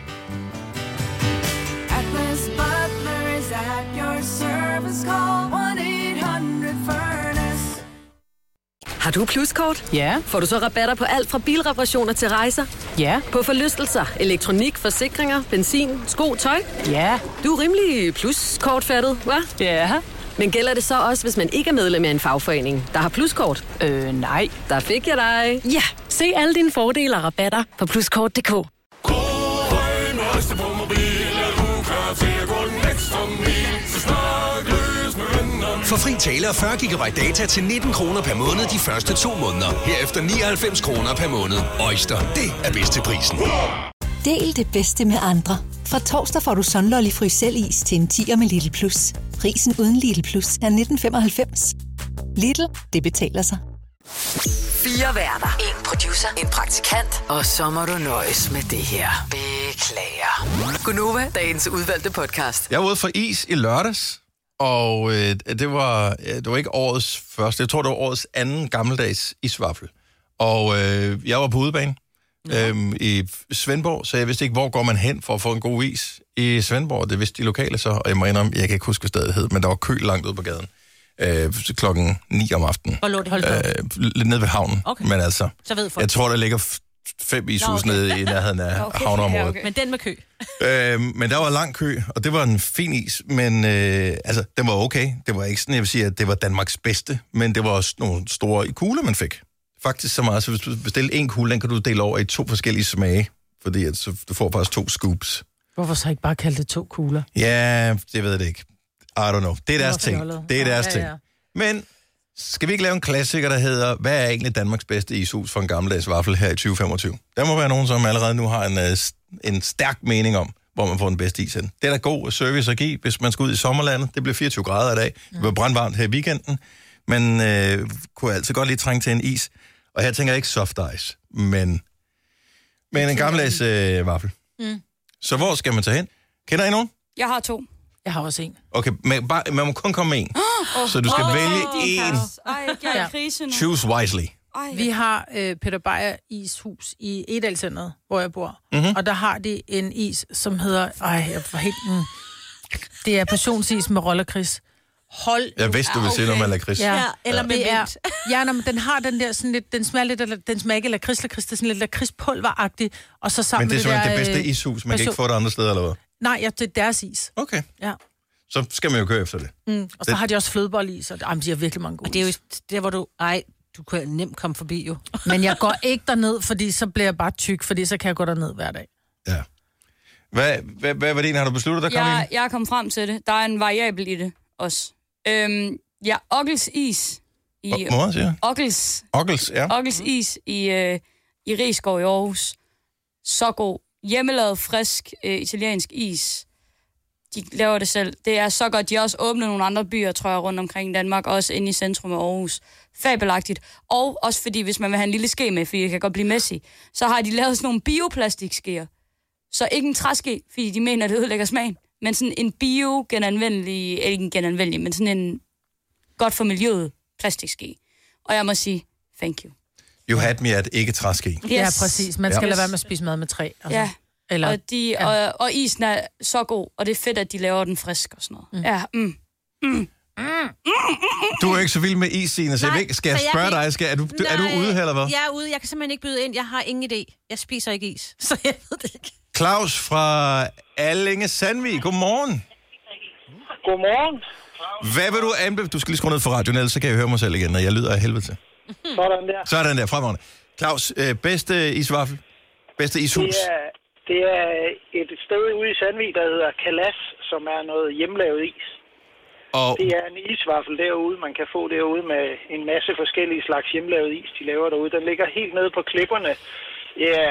Atlas Butler is at your service. Call one eight hundred furnace. Har du Plus-kort? Ja. Får du så rabatter på alt fra bilreparationer til rejser? Ja. På forlystelser, elektronik, forsikringer, benzin, sko, tøj? Ja. Du er rimelig Plus-kortfattet, hva'? Ja. Men gælder det så også, hvis man ikke er medlem af en fagforening, der har Plus-kort? Øh, nej. Der fik jeg dig. Ja, se alle dine fordele og rabatter på pluskort punktum d k. For fri tale og fyrre gigabyte data til nitten kroner per måned de første to måneder. Herefter nioghalvfems kroner per måned. Oyster, det er bedst til prisen. Del det bedste med andre. Fra torsdag får du Sunlolly Frysel-is til en tier med Lidl Plus. Prisen uden Lidl Plus er nitten femoghalvfems. Lidl, det betaler sig. Fire værter. En producer. En praktikant. Og så må du nøjes med det her. Beklager. Gonova, dagens udvalgte podcast. Jeg var ude for is i lørdags, og øh, det, var, det var ikke årets første. Jeg tror, det var årets anden gammeldags isvaffel. Og øh, jeg var på udebane øhm, i Svendborg, så jeg vidste ikke, hvor går man hen for at få en god is i Svendborg. Det vidste de lokale så, og jeg må indrømme, jeg kan ikke huske, hvad stedet hed, men der var kø langt ude på gaden. Øh, klokken ni om aftenen. Hvor lå det? Øh, lidt nede ved havnen. Okay. Men altså, så ved folk. Jeg tror, der ligger f- fem ishus okay. nede i nærheden af okay. havneområdet. Ja, okay. Men den med kø. øh, men der var lang kø, og det var en fin is, men øh, altså, den var okay. Det var ikke sådan, jeg vil sige, at det var Danmarks bedste, men det var også nogle store kugler, man fik. Faktisk så meget, så hvis du bestiller en kugle, den kan du dele over i to forskellige smage, fordi at, så du får faktisk to scoops. Hvorfor så ikke bare kalde det to kugler? Ja, det ved jeg ikke. I don't know. Det er deres ting. Det er deres ja, ting. ja. Men skal vi ikke lave en klassiker, der hedder, hvad er egentlig Danmarks bedste ishus for en gammeldags vaffel her i tyve femogtyve? Der må være nogen, som allerede nu har en, en stærk mening om, hvor man får den bedste is hen. Det er der god service at give, hvis man skal ud i sommerlandet. Det bliver fireogtyve grader i dag. Det bliver brandvarmt her i weekenden. Men øh, kunne altid godt lige trænge til en is. Og her tænker jeg ikke soft ice, men, men en gammeldags øh, vaffel. Mm. Så hvor skal man tage hen? Kender I nogen? Jeg har to. Jeg har også en. Okay, men bare, man må kun komme med en. Oh, så du skal oh, vælge en. Ej, jeg er i krise nu. Choose wisely. Ej. Vi har øh, Peter Beyer ishus i Edalcenteret, hvor jeg bor. Mm-hmm. Og der har de en is, som hedder... Ej, jeg var helt... Mm, det er passionsis med rollerkris. Hold jeg vidste, du ville sige noget med lakrids. Ja, ja, eller med det er, mint. ja, når, den har den der sådan lidt, den smager lidt, eller den smager ikke lakrids, lakrids, det er sådan lidt lakridspulveragtigt, og så sammen men det er med det simpelthen der, det bedste ishus, man kan ikke få det andre steder, eller hvad? Nej, ja, det er deres is. Okay. Ja. Så skal man jo køre efter det. Mm. Og så det... har de også flødebolle-is, og jamen, de har virkelig mange gode. Og det er jo der, hvor du... Ej, du kan nemt komme forbi jo. Men jeg går ikke derned, fordi så bliver jeg bare tyk, fordi så kan jeg gå derned hver dag. Ja. Hvad, hvad, hvad var det en, har du besluttet, der kom jeg, ind? jeg er kommet frem til det. Der er en variabel i det også. Øhm, ja, Ockels is. I, Hvor siger jeg? Ockels. Ockels, ja. Ockels is i, øh, i Risskov i Aarhus. Så god. Hjemmelavet, frisk øh, italiensk is. De laver det selv. Det er så godt. De har også åbnet nogle andre byer, tror jeg, rundt omkring Danmark. Også inde i centrum af Aarhus. Fabelagtigt. Og også fordi, hvis man vil have en lille ske med, fordi det kan godt blive messy, så har de lavet sådan nogle bioplastikskeer. Så ikke en træske, fordi de mener, det ødelægger smagen. Men sådan en bio-genanvendelig, ikke en genanvendelig, men sådan en godt for miljøet plastikske. Og jeg må sige, thank you. You had me at ikke træske. Yes. Ja, præcis. Man skal ja. lade være med at spise mad med træ. Altså. Ja, Eller, og, de, ja. og, og isen er så god, og det er fedt, at de laver den frisk og sådan noget. Mm. Ja, mm. Mm. Du er ikke så vild med is, Signe, så jeg skal jeg spørge dig, skal, er, du, Nej, er du ude her, eller hvad? Jeg er ude, jeg kan simpelthen ikke byde ind, jeg har ingen idé. Jeg spiser ikke is, så jeg ved det ikke. Claus fra Allinge Sandvig, godmorgen. Godmorgen. Hvad vil du anbefale? Du skal lige skrue ned for radioen, ellers så kan jeg høre mig selv igen, når jeg lyder af helvede til. Sådan der. Sådan der, fremragende. Claus, øh, bedste isvaffel? Bedste ishus? Det er, det er et sted ude i Sandvig, der hedder Kalas, som er noget hjemmelavet is. Og... Det er en isvaffel derude, man kan få derude med en masse forskellige slags hjemmelavet is, de laver derude. Den ligger helt nede på klipperne. Ja,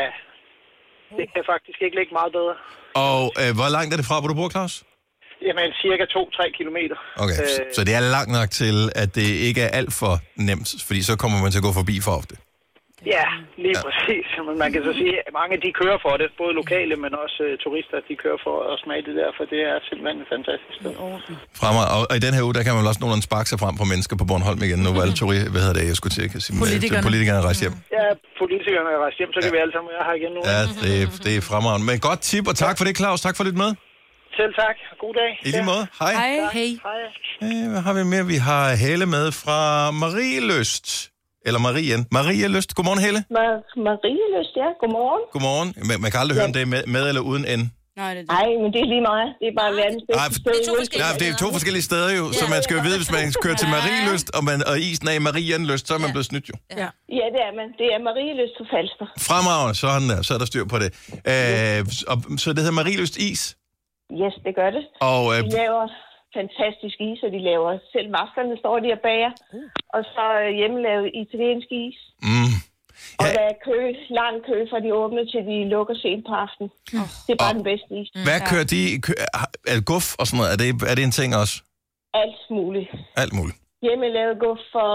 det kan faktisk ikke ligge meget bedre. Og øh, hvor langt er det fra, hvor du bor, Claus? Jamen, cirka to til tre kilometer. Okay, øh, så det er langt nok til, at det ikke er alt for nemt, fordi så kommer man til at gå forbi for ofte. Ja, lige ja. præcis. Men man kan så sige, at mange de kører for det, både lokale, men også uh, turister, de kører for at smage det der, for det er simpelthen et fantastisk sted. Fremad, og, og i den her uge, der kan man også nogenlunde sparke sig frem på mennesker på Bornholm igen. Nu var alle turister, hvad hedder det, jeg skulle til, kan sige, politikerne. politikerne er rejst hjem. Ja, politikerne er rejst hjem, så kan ja. vi alle sammen være her igen nu. Ja, det, det er fremragende. Men godt tip, og tak for det, Claus. Tak for lidt med. Selv tak. God dag. I lige måde. Hej. Hej. Hej. Øh, hvad har vi mere? Vi har Helle med fra Marielyst. Eller Marien. Marielyst. Godmorgen, Helle. Ma- Marielyst, ja. Godmorgen. Godmorgen. Man, man kan aldrig ja. høre, om det er med, med eller uden N. Nej, det er det. Ej, men det er lige meget. Det er bare verdens bedste sted. Det er to forskellige, ja, det er to forskellige steder jo, ja, så man skal jo vide, hvis man kører til Marielyst, og, man, og isen er i Marienlyst, så er man blevet snydt jo. Ja, ja det er man. Det er Marielyst på Falster. Fremragende, sådan der. Så er der styr på det. Øh, og, så det hedder Marielyst Is? Yes, det gør det. Og, øh, de laver fantastisk is, og de laver selv vaflerne, står de og bager. Uh. Og så hjemmelavet italiensk is. Mm. Ja. Og der er kø, lang kø fra de åbner til de lukker sent på aftenen. Oh. Det er bare og den bedste is. Hvad kører de? Er det guf og sådan noget? Er det, er det en ting også? Alt muligt. Alt muligt. Hjemmelavet guf for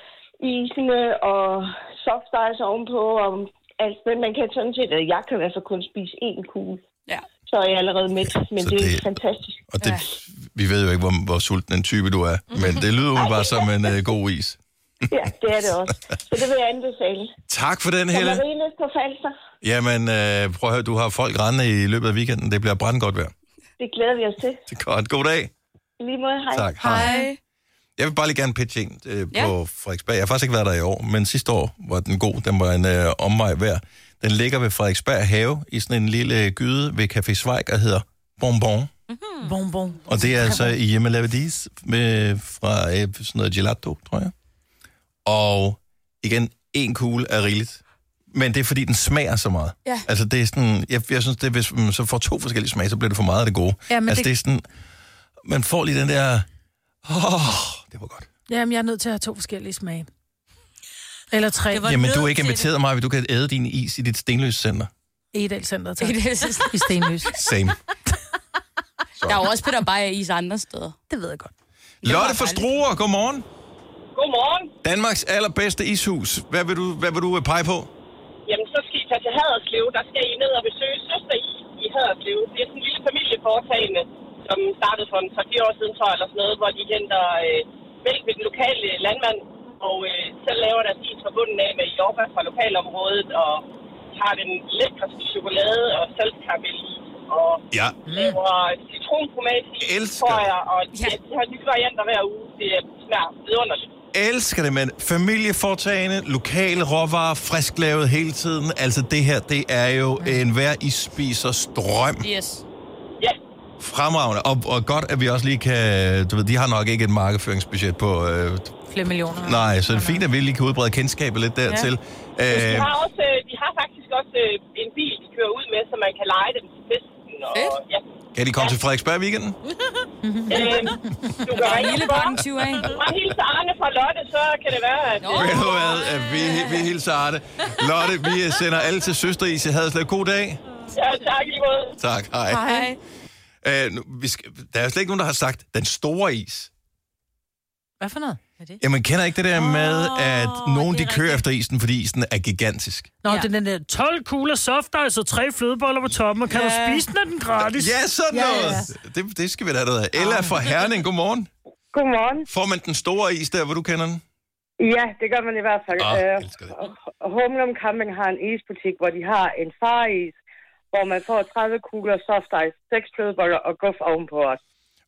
isene og soft ice ovenpå. Og alt. Men man kan sådan set, jeg kan i hvert fald kun spise én kugle. Ja. Så er jeg allerede med, men det, det er fantastisk. Og det, ja. Vi ved jo ikke, hvor, hvor sulten en type du er, men det lyder jo bare som en uh, god is. Ja, det er det også. Så det vil jeg anbefale. Tak for den, Helle. Marielyst på Falster. Jamen, øh, prøv at høre, du har folk rendende i løbet af weekenden. Det bliver brandgodt vejr. Det glæder vi os til. Det er godt. God dag. I lige måde, hej. Tak. Hej. Jeg vil bare lige gerne pitche en øh, ja. på Frederiksberg. Jeg har faktisk ikke været der i år, men sidste år var den god. Den var en øh, omvej værd. Den ligger ved Frederiksberg Have i sådan en lille gyde ved Café Zweig, der hedder Bonbon. Mm-hmm. Bonbon. Og det er altså i hjemmelavet is med, fra øh, sådan noget gelato, tror jeg. Og igen, en kugle er rigeligt. Men det er fordi, den smager så meget. Ja. Altså det er sådan, jeg, jeg synes, det er, hvis man så får to forskellige smag, så bliver det for meget af det gode. Ja, altså det... det er sådan, man får lige den der, åh, det var godt. Jamen, jeg er nødt til at have to forskellige smage. Eller tre. Jamen, du er ikke inviteret mig, du kan æde din is i dit Stenløs Center. Edal Center, tak. I Stenløs. Same. Der er jo også Peter Beyer is andre steder. Det ved jeg godt. Lotte fra Struer, godmorgen. Godmorgen. Danmarks allerbedste ishus. Hvad vil du, hvad vil du pege på? Jamen, så skal I tage til Haderslev. Der skal I ned og besøge Søster i, i Haderslev. Det er sådan en lille familieforetagende, som startede for en tre fire år siden, tror jeg, eller sådan noget, hvor de henter øh, mælk ved den lokale landmand, og øh, selv laver deres is fra bunden af med jordbær fra lokalområdet, og har den lækreste chokolade og saltkaramel og ja. laver citronpomat i, tror jeg, og ja. de har nye varianter hver uge. Det smager vidunderligt. Elsker det, men familieforetagende, lokale råvarer, frisk lavet hele tiden. Altså det her, det er jo en hver I spiser strøm. Yes. Ja. Fremragende. Og, og godt, at vi også lige kan, du ved, de har nok ikke et markedsføringsbudget på... Øh, flere millioner. Nej, så det er fint, at vi lige kan udbrede kendskabet lidt dertil. Ja. Øh, de, har også, de har faktisk også en bil, de kører ud med, så man kan lege dem til festen. Og, ja. Kan de komme ja. til Frederiksberg weekenden? øhm, du kan ringe lille barn tyve af. Og hilse Arne fra Lotte, så kan det være, at... Ved du hvad, at vi, vi hilser Arne. Lotte, vi sender alle til Søsteris i Haderslev. God dag. Ja, tak lige måde. Tak, hej. Hej. Øh, nu, vi skal, der er slet ikke nogen, der har sagt, den store is. Hvad for noget? Er det? Jamen, kender ikke det der med, at nogen de kører efter isen, fordi isen er gigantisk? Nå, ja. Det er den der tolv kugler soft ice og tre flødeboller på toppen, og kan ja. du spise den, er den gratis? Ja, sådan ja, noget. Ja. Det, det skal vi da have noget af. Ella fra Herning, godmorgen. Godmorgen. Får man den store is der, hvor du kender den? Ja, det gør man i hvert fald. Oh, uh, Humlum Camping har en isbutik, hvor de har en faris, hvor man får tredive kugler soft ice, seks flødeboller og guf ovenpå os.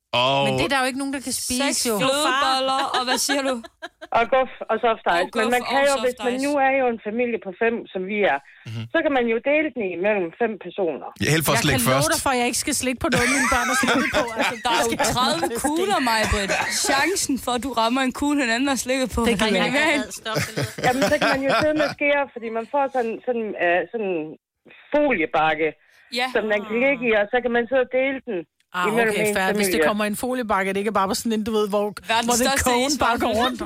Og... Men det er der jo ikke nogen, der kan spise, Seks jo. flødeboller, og hvad siger du? Og guf og soft ice. Og Men man guf kan og jo, soft hvis man ice. nu er jo en familie på fem, som vi er, mm-hmm. så kan man jo dele den imellem fem personer. Jeg helt for at Jeg slikke kan love først. dig for, at jeg ikke skal slikke på noget, mine børn har slikket på. Altså, Der er jo tredive kugler, mig, Britt. Chancen for, at du rammer en kugle, en anden har slikket på. Det kan jeg ikke. Jamen, så kan man jo sidde med skære, fordi man får sådan sådan uh, sådan foliebakke, ja. som man kan ligge i, og så kan man sidde og dele den. Ah, okay, fair. Hvis det kommer en foliebakke, det ikke bare sådan en, du ved, hvor, hvor det kogen bare går rundt.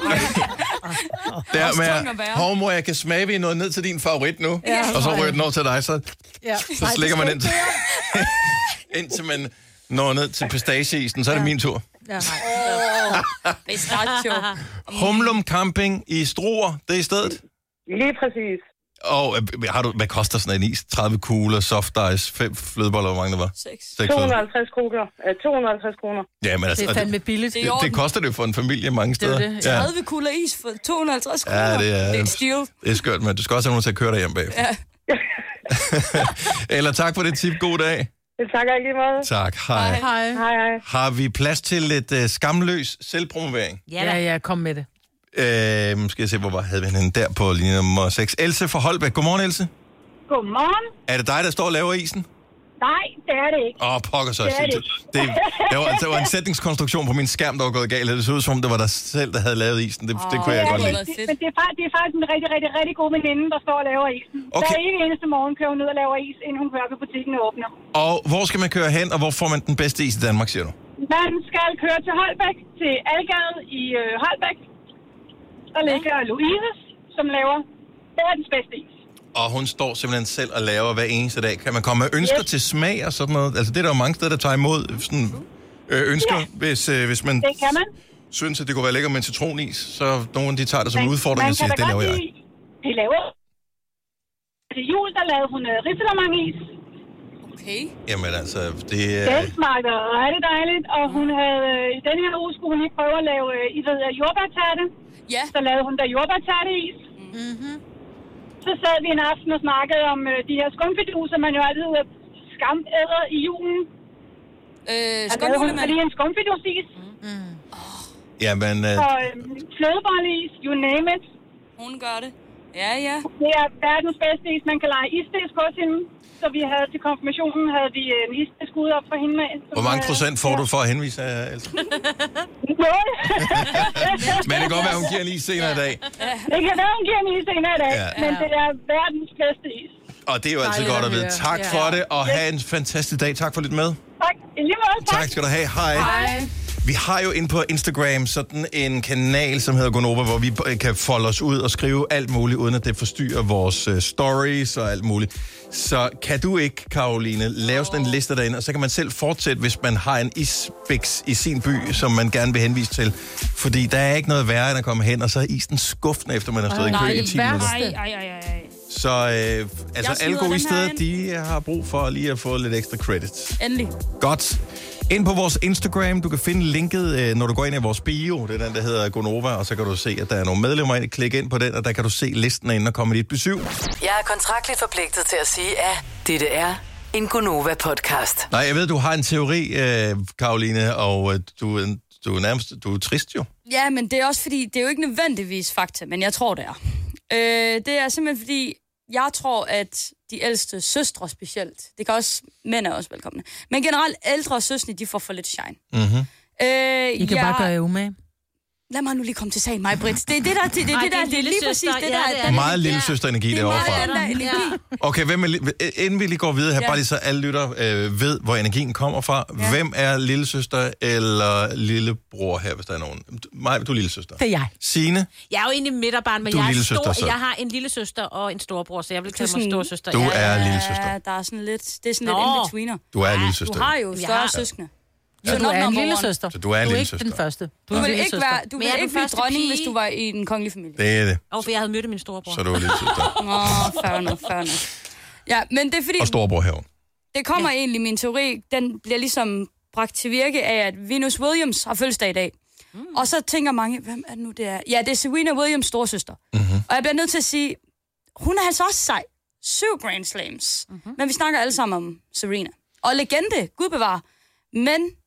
Der med, hov mor, jeg kan smage vi noget ned til din favorit nu, Ja. og så ryger den over til dig, så, Ja. så slikker man ind, indtil man når ned til pistacheisen, så er det min tur. Ja. Oh, pistachio. Humlum Camping i Struer, det er i stedet. Lige præcis. Og øh, har du, hvad koster sådan en is? tredive kugler, soft ice, fem flødeboller, hvor mange der var? Seks. to hundrede og halvtreds kroner. Uh, to hundrede og halvtreds kroner. Ja, men altså, Det er fandme billigt. Det, det koster det for en familie mange steder. Det er det. Ja. tredive kugler is for to hundrede og halvtreds kroner. Ja, det er, det er et steal. det er skørt, men du skal også have nogen til at køre dig hjem bagefter. Ja. Eller tak for det tip. God dag. Det takker jeg lige meget. Tak. Hej. Hej. Hej, hej. Har vi plads til lidt uh, skamløs selvpromovering? Ja, ja, kom med det. Øh, skal jeg se, hvor var, havde vi hende der på linje nummer seks. Else fra Holbæk. Godmorgen, Else. Godmorgen. Er det dig, der står og laver isen? Nej, det er det ikke. Åh, oh, pokker så. Det er Det, det det, der, var, der var en sætningskonstruktion på min skærm, der var gået galt. Det så ud som, det var dig selv, der havde lavet isen. Det, oh, det kunne jeg Ja, godt det, lide. det, men det er, faktisk, det er faktisk en rigtig, rigtig, rigtig god veninde, der står og laver isen. Okay. Hver ikke eneste morgen kører hun ned og laver is, inden hun kører på butikken og åbner. Og hvor skal man køre hen, og hvor får man den bedste is i Danmark, siger du? Man skal køre til Holbæk, til Algade i øh, Holbæk. Der ligger Louises, som laver verdens bedste is. Og hun står simpelthen selv og laver hver eneste dag. Kan man komme med ønsker yes. til smag og sådan noget? Altså, det er der jo mange steder, der tager imod sådan, øh, ønsker, ja. hvis, øh, hvis man, det kan man. synes, at det kunne være lækkert med en citronis. Så nogle de tager det som en udfordring og siger, det laver jeg. Det laver. Til jul, der lavede hun uh, ridsalermang-is. Okay. Jamen altså, det er... Den smagte rigtig dejligt, og hun havde, øh, i den her uge skulle hun lige prøve at lave, øh, I ved, jordbærtærte. Ja. Så lavede hun der jordbærtærte-is. Mm-hmm. Så sad vi en aften og snakkede om øh, de her skumfiduser, man jo altid øh, skamäder i julen. Øh, så lavede hun lige en skumfidusis. Mm. Jamen... Øh... Og øh, flødebolleis, you name it. Hun gør det. Ja, ja. Det er verdens bedste is. Man kan lege isdisk hos hende. Så vi havde til konfirmationen havde vi en isdisk ude op for hende med. Hvor mange procent får du for at henvise, Else? Nul. Men det kan godt være, hun giver en is senere i dag. Det kan være, hun giver en is senere i dag. Ja. Men det er verdens bedste is. Og det er jo altid godt at vide. Tak for det, og have en fantastisk dag. Tak for lidt med. Tak. I lige måde. Tak skal du have. Hej. Hej. Vi har jo inde på Instagram sådan en kanal, som hedder Gonova, hvor vi kan folde os ud og skrive alt muligt, uden at det forstyrrer vores uh, stories og alt muligt. Så kan du ikke, Karoline, lave sådan en liste derinde, og så kan man selv fortsætte, hvis man har en isbiks i sin by, som man gerne vil henvise til. Fordi der er ikke noget værre, end at komme hen, og så er isen skuffende, efter man har stået i kø i ti minutter. Ej, ej, ej, ej. Så øh, altså alle gode steder, de har brug for lige at få lidt ekstra credits. Endelig. Godt. Ind på vores Instagram, du kan finde linket, øh, når du går ind i vores bio, det er den, der hedder Gonova, og så kan du se, at der er nogle medlemmer ind. Klik ind på den, og der kan du se listen ind og komme i dit besøg. Jeg er kontraktligt forpligtet til at sige, at dette er en Gonova-podcast. Nej, jeg ved, du har en teori, øh, Karoline, og øh, du, er- du er nærmest du er trist jo. Ja, men det er også fordi, det er jo ikke nødvendigvis fakta, men jeg tror, det er. Øh, det er simpelthen fordi, jeg tror, at de ældste søstre specielt, det kan også, mænd er også velkomne, men generelt ældre søstre, de får for lidt shine. Mm-hmm. Øh, I kan jeg... bare gøre jer umage. Lad mig nu lige komme til sagen, mig, Britt. Det er det der, det, det, det, Ej, det der, det er lige præcis det der. Ja, det er den- Meget lille søster-energi det er derovre meget den fra. der energi. Okay, hvem er, li- inden vi lige går videre her, Ja. bare lige så alle lytter øh, ved, hvor energien kommer fra. Ja. Hvem er lille søster eller lillebror her, hvis der er nogen? Mig, du er lille søster. Det er jeg. Signe, Jeg er jo egentlig midterbarn, men Du er jeg er lillesøster, stor. så. Jeg har en lille søster og en storebror, så jeg vil Du er kalde mig sådan- storsøster. du Ja, er ja. lille søster. Ja, der er sådan lidt, det er sådan lidt Nå. in-betweener. Du er lille Du søster. har jo større Ja. søskende. Så du not er en number lille one. søster. Så du er en Du er lille ikke søster. den første. Du, Du er en vil lille ikke, søster. være, du Men vil jeg er ikke den blive første dronning, pige. hvis du var i den kongelige familie. Det er det. Og for jeg havde mødt min storebror. Så er du lille søster. Åh, oh, fair nok, fair nok. Ja, men det er fordi, Og storebror herovre. det kommer ja. egentlig, min teori, den bliver ligesom bragt til virke af, at Venus Williams har fødselsdag i dag. Mm. Og så tænker mange, hvem er det nu, det er? Ja, det er Serena Williams' storsøster. Mm-hmm. Og jeg bliver nødt til at sige, hun er altså også sej. Syv Grand Slams. Mm-hmm. Men vi snakker alle sammen om Serena. Og legende, Gud bevarer. Men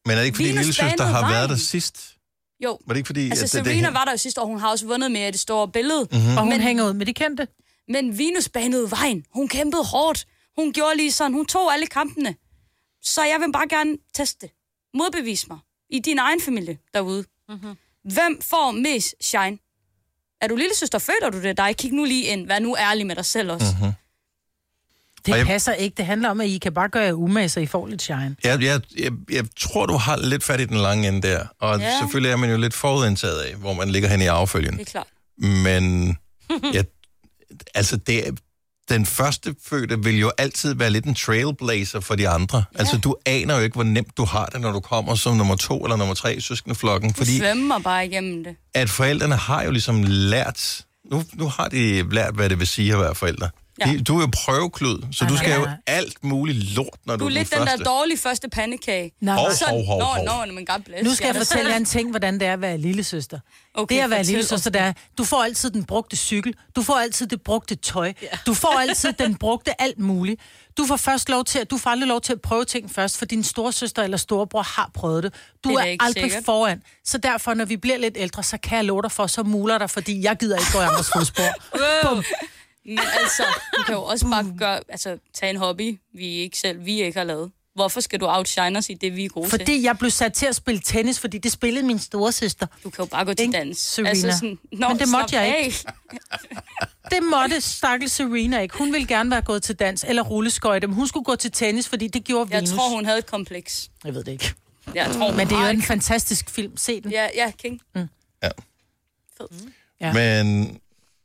Men er det ikke, fordi Venus lille søster banede har vejen. været der sidst? Jo. Var det ikke, fordi... Altså, at det, Serena det, var der jo sidste år, hun har også vundet med det store billede. Mhm. Og hun Men- hænger ud med de kendte. Men Venus banede vejen. Hun kæmpede hårdt. Hun gjorde lige sådan. Hun tog alle kampene. Så jeg vil bare gerne teste. Modbevis mig. I din egen familie derude. Mm-hmm. Hvem får mest shine? Er du lille søster, føler du det dig? Kig nu lige ind. Vær nu ærlig med dig selv også. Mm-hmm. Det Og jeg- passer ikke. Det handler om, at I kan bare gøre jer umage, så I får lidt shine. jeg, jeg, jeg, jeg tror, du har lidt fat i den lange ende der. Og Ja. ja. selvfølgelig er man jo lidt forudindtaget af, hvor man ligger hen i affølgen. Det er klart. Men jeg, altså det, er- den første fødte vil jo altid være lidt en trailblazer for de andre. Ja. Altså du aner jo ikke, hvor nemt du har det, når du kommer som nummer to eller nummer tre i søskendeflokken. Du Fordi svømmer bare igennem det. at forældrene har jo ligesom lært, nu, nu har de lært, hvad det vil sige at være forældre. Ja. De, du er jo prøveklud, så du skal Ja. jo alt muligt lort, når Du du, er er den lidt den der første. dårlige første pandekage. Nå. Hov, Så- hov, hov, Nå, hov. nå, men God bless. Nu skal jeg Ja, fortælle jer en ting, hvordan det er at være lille søster. Okay, det at være fortæl lille søster, os det er, du får altid den brugte cykel, du får altid det brugte tøj, du får altid den brugte alt muligt. Du får først lov til, at du får aldrig lov til at prøve ting først, for din storesøster eller storebror har prøvet det. Du Det er er, da ikke aldrig sikkert. foran. Så derfor, når vi bliver lidt ældre, så kan jeg love dig for, så muler dig, fordi jeg gider ikke gå i andres fodspor. Bum. Men altså, du kan jo også bare gøre, altså, tage en hobby, vi ikke selv, vi ikke har lavet. Hvorfor skal du outshine os i det, vi er gode til? Fordi jeg blev sat til at spille tennis, fordi det spillede min storesøster. Du kan jo bare gå til dans. Serena. Altså sådan, nå, Men det måtte slap jeg af. ikke. Det måtte stakkels Serena ikke. Hun ville gerne være gået til dans eller rulleskøjte, men hun skulle gå til tennis, fordi det gjorde Jeg Venus. tror, hun havde et kompleks. Jeg ved det ikke. Jeg tror, Men det er jo hun en har- fantastisk film. Se den. Ja, ja, King. Mm. Ja. Fed. Ja. Men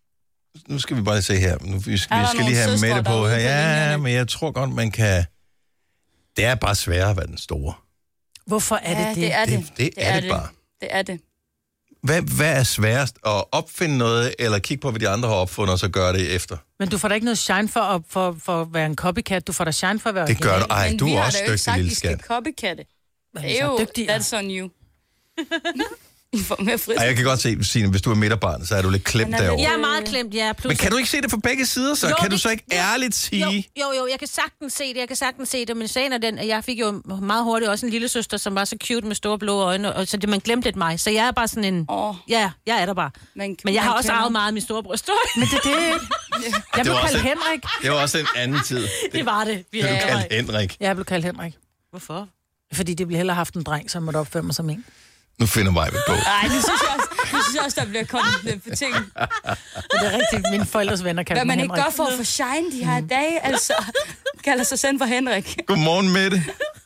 nu skal vi bare se her. Nu, vi skal, Er vi der skal nogle lige have søstre med det på derude her. på Ja, linjerne? men jeg tror godt, man kan... Det er bare sværere at være den store. Hvorfor er det Ja, det? det er det. Det, det, det er det bare. Det er det. Hvad, hvad er sværest? At opfinde noget, eller kigge på, hvad de andre har opfundet, og så gøre det efter? Men du får da ikke noget shine for at, for, for at være en copycat. Du får da shine for at være Det gør original. du. Ej, Men du vi er har også da jo ikke dygtig, sagt, lille vi skal skat. copycatte. Men Det I er er jo, dygtigere. that's on you. I får mere frisk. Ej, jeg kan godt se, Signe, hvis du er midterbarn, så er du lidt klemt derovre. Jeg er meget klemt, ja. Plus, Men kan du ikke se det fra begge sider, så? Jo, Kan du det- så ikke ærligt sige... Jo, jo, jo, jeg kan sagtens se det, jeg kan sagtens se det, men sagen er den, at jeg fik jo meget hurtigt også en lille søster, som var så cute med store blå øjne, og så det, man glemte lidt mig, så jeg er bare sådan en, oh. ja, jeg er der bare. Men, men jeg har man også kender- arvet meget af min storebror støj. Men det er det ikke. Jeg Det blev var kaldt også- Henrik. Det var også en anden tid. Det var det. Vi Du er kaldte Henrik. Jeg blev kaldt Henrik. Hvorfor? Fordi det ville hellere have haft en dreng, som måtte opføre mig som en. Nu finder mig på. Nej, nu synes jeg også, nu synes jeg også der bliver kommet lidt for ting. Og det er rigtigt, mine forældres venner kaldte Hvad man mig ikke Henrik. gør for at få shine de her dage, altså. Kalder sig selv for Henrik. Godmorgen, Mette.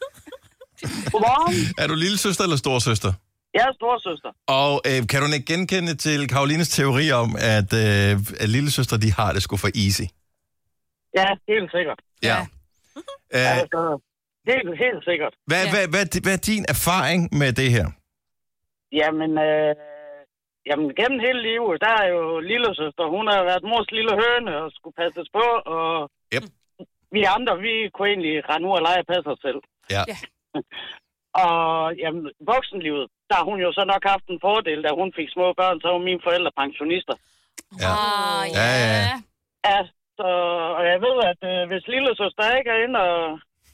Godmorgen. Er du lille søster eller storsøster? Jeg er storsøster. Og øh, kan du ikke genkende til Karolines teori om, at, øh, at lille søster, de har det sgu for easy? Ja, helt sikkert. Ja. Øh, Altså, helt, helt sikkert. hvad, ja. hvad, hvad, hvad er din erfaring med det her? Jamen, øh, jamen, gennem hele livet, der er jo lillesøster. Hun har været mors lille høne og skulle passes på, og yep. vi andre, vi kunne egentlig rende ud og lege og passe os selv. Ja. Ja. Og jamen, voksenlivet, der har hun jo så nok haft en fordel, da hun fik små børn, så var mine forældre pensionister. Ja. Ah, Ja, ja. ja. Ja, så, og jeg ved, at øh, hvis lillesøster ikke er inde, og,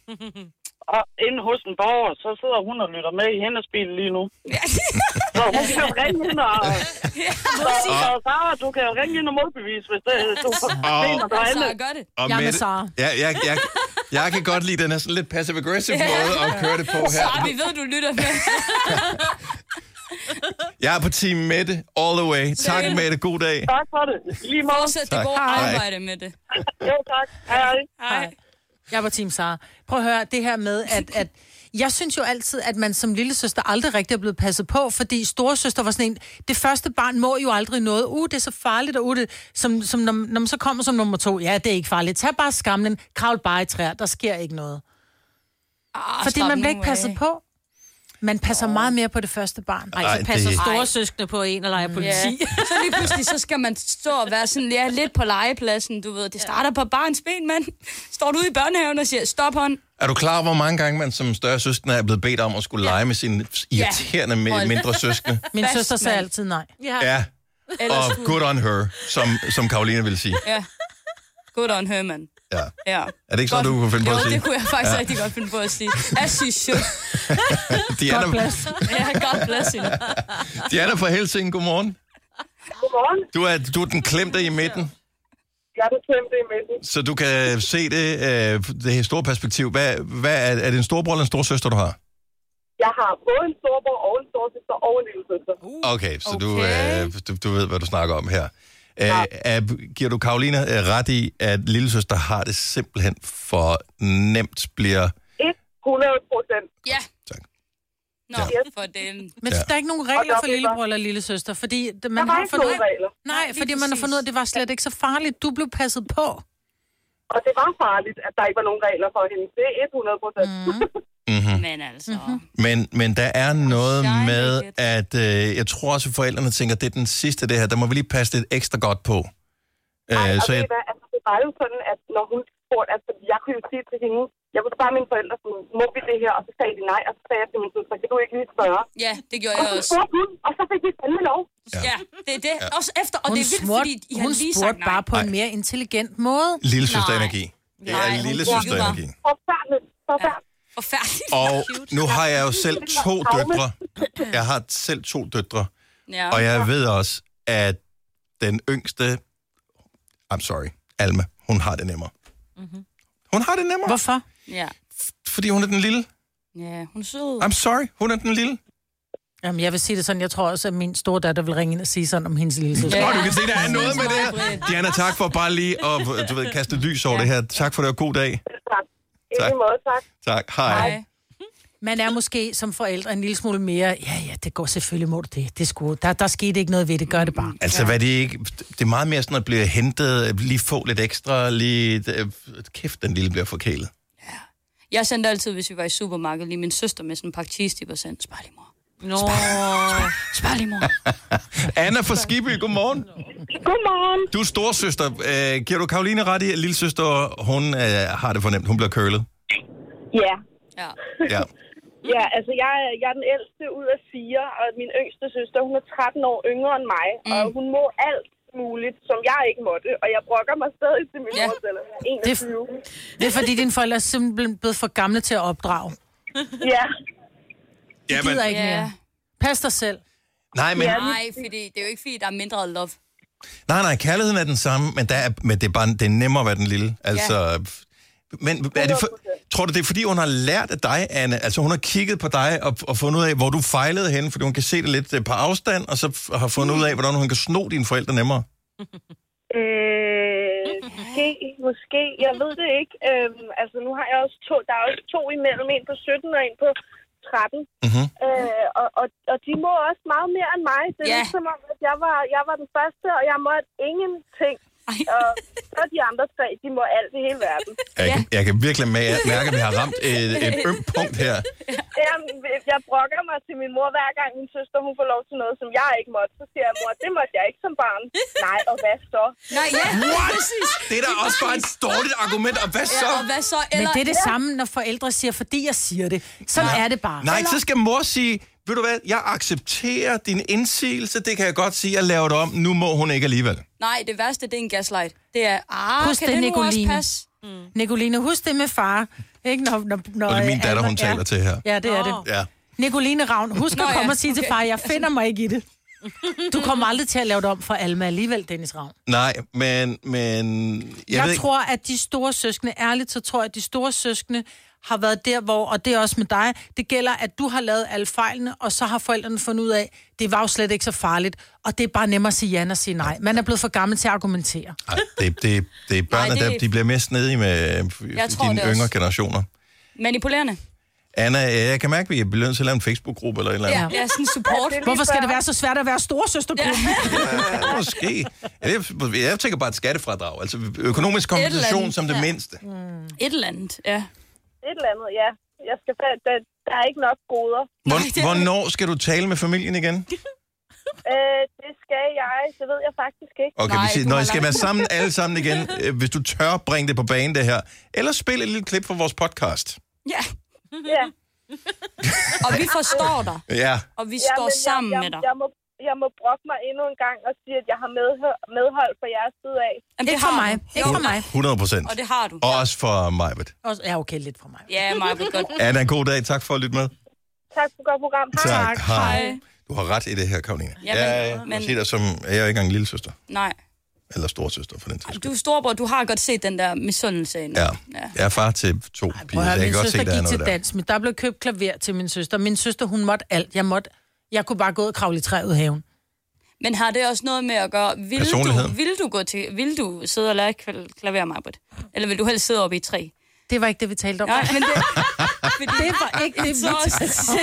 og inde hos en borger, så sidder hun og lytter med i hendes bil lige nu. Så hun kan jo ringe ind og... Så, så Sarah, du kan jo ringe ind og modbevise, hvis det, du mener dig Så andet. gør det. Og Jeg er med Mette, Sara. ja, jeg, jeg, jeg kan godt lide den her sådan lidt passive-aggressive måde at køre det på Så her. vi ved, du lytter med. Jeg er på team Mette all the way. Tak, Mette. God dag. Tak for det. Lige måde. Fortsæt det Tak. gode Hej. arbejde med det. Jo, tak. Hej, hej. Hej. Jeg var team Sara. Prøv at høre det her med, at, at jeg synes jo altid, at man som lillesøster aldrig rigtig er blevet passet på, fordi storesøster var sådan en, det første barn må jo aldrig noget. Uh, det er så farligt, og uh, det, som, som, når, når man så kommer som nummer to, ja, det er ikke farligt. Tag bare skamlen, kravl bare i træer, der sker ikke noget. Ah, Fordi slap man nu bliver ikke passet af. på. Man passer oh. meget mere på det første barn. Ej, Ej, så passer det- store søskende på en og leger politi. Ja. Så lige pludselig, så skal man stå og være sådan, ja, lidt på legepladsen, du ved. Det starter på barns ben, mand. Står du ude i børnehaven og siger, stop hånd. Er du klar, hvor mange gange man som større søskende er blevet bedt om at skulle lege med sine irriterende Ja. ja. mindre søskende? Min Fast, søster sagde mand. altid nej. Ja. Ja, Ellers og skulle- good on her, som, som Karoline vil sige. Ja. Good on her, man. Ja. Ja. Er det ikke sådan, du kunne finde på jo, at sige? Jo, det kunne jeg faktisk ja. rigtig godt finde på at sige. As she should. Diana, God bless. Ja, God bless hende. Diana fra Helsing, godmorgen. Godmorgen. Du er, du er den klemte i midten, Jeg er den klemte i midten. så du kan se det, øh, det her store perspektiv. Hvad, hvad er, er det en storbror eller en storsøster, du har? Jeg har både en storbror og en storsøster og en lille søster. Okay, så okay. Du, øh, du, du ved, hvad du snakker om her. Ja. Øh, giver du Karolina øh, ret i, at lillesøster har det simpelthen for nemt bliver... hundrede procent. Ja. Tak. Nå, ja. For den. Men ja. Der er ikke nogen regler for lillebror eller lillesøster, fordi det- man Der var har ikke fundet nogen regler. Nej, Nej, fordi lige man har præcis. fundet ud af, at det var slet ikke så farligt. Du blev passet på. Og det var farligt, at der ikke var nogen regler for hende. Det er hundrede procent. Mm-hmm. Men altså... Mm-hmm. Men, men der er noget med, at øh, jeg tror også, at forældrene tænker, at det er den sidste det her. Der må vi lige passe lidt ekstra godt på. Ej, Øh, og så ved jeg, I hvad, altså, det var jo sådan, at når hun spurgte, altså, jeg kunne jo sige til hende, jeg kunne spørge mine forældre, sådan, må vi det her? Og så sagde de nej, og så sagde jeg til min søster, kan du ikke lige spørge? Ja, det gjorde og jeg så også. spurgte hun, og så fik vi fandme lov. Ja, ja det er det. Ja. Også efter, og Hun det er vildt, spurgte, fordi I har hun lige spurgte sagt nej. bare på en mere intelligent måde. lillesøsterenergi. Det Nej, er hun lillesøsterenergi. Forfærdeligt, forfærdeligt. Forfærdeligt. Og nu har jeg jo selv to døtre. Jeg har selv to døtre. Ja. Og jeg ved også, at den yngste... I'm sorry, Alma, hun har det nemmere. Mm-hmm. Hun har det nemmere. Hvorfor? Ja. Fordi hun er den lille. Ja, hun er sød. I'm sorry, hun er den lille. Jamen, jeg vil sige det sådan, jeg tror også, at min store datter vil ringe ind og sige sådan om hendes lille søster. Ja. Nå, du kan se, der er noget med det her. Diana, tak for bare lige at du ved, kaste lys over ja. det her. Tak for det, og god dag. Tak. I Tak. lige måde, tak. Tak, hej. Hej. Man er måske som forældre en lille smule mere, ja, ja, det går selvfølgelig mod det. Det er sgu, der, der skete ikke noget ved det, gør det bare. Altså, hvad det ikke... Det er meget mere sådan at blive hentet, lige få lidt ekstra, lige... Kæft, den lille bliver forkælet. Jeg sendte altid, hvis vi var i supermarkedet, lige min søster med sådan en pakke cheese dip og sendte, spar lige mor. Nå. Spar, spar lige mor. Anna fra Skibby, godmorgen. Godmorgen. Du er storsøster. Øh, giver du Karoline ret i, at lille søster, hun øh, har det fornemt, hun bliver curlet? Ja. Ja. Ja. Ja, altså jeg, er- jeg er den ældste ud af fire, og min yngste søster, hun er tretten år yngre end mig, mm. og hun må alt muligt, som jeg ikke måtte, og jeg brokker mig stadig til min Ja. mor, selvom jeg er enogtyve. Det er fordi, dine forældre er simpelthen blevet for gamle til at opdrage. Ja. De Ja, gider men- ikke mere. Pas dig selv. Nej, men... Nej, fordi det er jo ikke, fordi der er mindre love. Nej, nej, kærligheden er den samme, men, der er, men det, er bare, det er nemmere at være den lille. Altså, ja. Men er det for, tror du, det er fordi, hun har lært af dig, Anne? Altså, hun har kigget på dig og, og fundet ud af, hvor du fejlede henne, fordi hun kan se det lidt øh, på afstand, og så f- har fundet ud af, hvordan hun kan sno dine forældre nemmere? Øh, måske, måske. Jeg ved det ikke. Øhm, altså, nu har jeg også to, der er også to imellem, en på sytten og en på tretten. Mm-hmm. Øh, og, og, og de må også meget mere end mig. Det er Ja. ligesom om, at jeg var, jeg var den første, og jeg måtte ingenting. Og så de andre tre, de må alt i hele verden. Jeg, kan, jeg kan virkelig mærke, mærke, at vi har ramt et, et ømt punkt her. Jamen, jeg brokker mig til min mor, hver gang min søster hun får lov til noget, som jeg ikke måtte. Så siger jeg, mor, det måtte jeg ikke som barn. Nej, og hvad så? Nej, ja, What? præcis. Det er da også bare et dårligt argument, og hvad så? Ja, og hvad så? Men Eller, det er det samme, når forældre siger, fordi jeg siger det. Sådan er det bare. Nej, så skal mor sige, ved du hvad, jeg accepterer din indsigelse, det kan jeg godt sige, jeg laver det om, nu må hun ikke alligevel. Nej, det værste, det er en gaslight. Det er, ah, Husk kan det, det nu også Nicoline. passe? Mm. Nicoline, husk det med far. Ikke, når, når, når, Og det er min datter, Alma- hun taler ja. til her. Ja, det er det. Ja. Nicoline Ravn, husk Nå, at komme ja, og sige til okay. far, jeg finder mig ikke i det. Du kommer aldrig til at lave det om for Alma alligevel, Dennis Ravn. Nej, men... men jeg Jeg, ved jeg tror, at de store søskende, ærligt, så tror jeg, at de store søskende har været der, hvor, og det er også med dig, det gælder, at du har lavet alle fejlene, og så har forældrene fundet ud af, det var jo slet ikke så farligt, og det er bare nemmere at sige ja og sige nej. Man er blevet for gammel til at argumentere. Ej, det, det, det er børnene, Nej, det er- der de bliver mere snedige med Jeg tror dine det yngre også. generationer. Manipulerende. Anna, jeg kan mærke, at vi er belønnet til at lave en Facebook-gruppe eller et eller andet. Ja, ja sådan support. Hvorfor skal det være så svært at være storesøstergruppen? Ja, måske. Jeg, jeg tænker bare et skattefradrag, altså økonomisk kompensation andet, som det ja. mindste. Et eller andet, ja. Et eller andet, ja. Jeg skal, fa- der, der er ikke nok goder. Hvor, hvornår skal du tale med familien igen? Øh, det skal jeg, det ved jeg faktisk ikke. Okay, Nej, vi siger, du når har I skal langt. være sammen alle sammen igen, øh, hvis du tør bringe det på banen det her, eller spil et lille klip fra vores podcast. Ja, Ja. og vi forstår dig. Ja. Og vi Ja, står men jeg- sammen jeg, med dig. Jeg må, jeg må brokke mig endnu en gang og sige, at jeg har medhold, medhold fra jeres side af. Jamen, det er for mig. Ikke for mig. hundrede procent. Og det har du. Og også for Majbert. Ja, okay, lidt for mig. Ja, Majbert, godt. Anna, en god dag. Tak for at lytte med. Tak for et godt program. Hej. Tak. Hej. Du har ret i det her, Karoline. Ja, men- jeg, jeg, men- jeg, siger dig som, jeg er jo ikke engang en lille søster. Nej. Eller storsøster, for den tid. Du er storbror, du har godt set den der misundelse. Ja. Jeg er far til to piger, Prøv at så høre, jeg min kan godt se, søster der er gik noget til der. dans, men der blev købt klaver til min søster. Min søster, hun måtte alt. Jeg måtte, jeg kunne bare gå ud og kravle i træet ud af haven. Men har det også noget med at gøre... Vil du, Personligheden. vil du, gå til, vil du sidde og lære kl- klaver, Majbert? Eller vil du helst sidde oppe i et træ? Det var ikke det, vi talte om. Nej, men det... Fordi det var ikke det, vi så også talte se.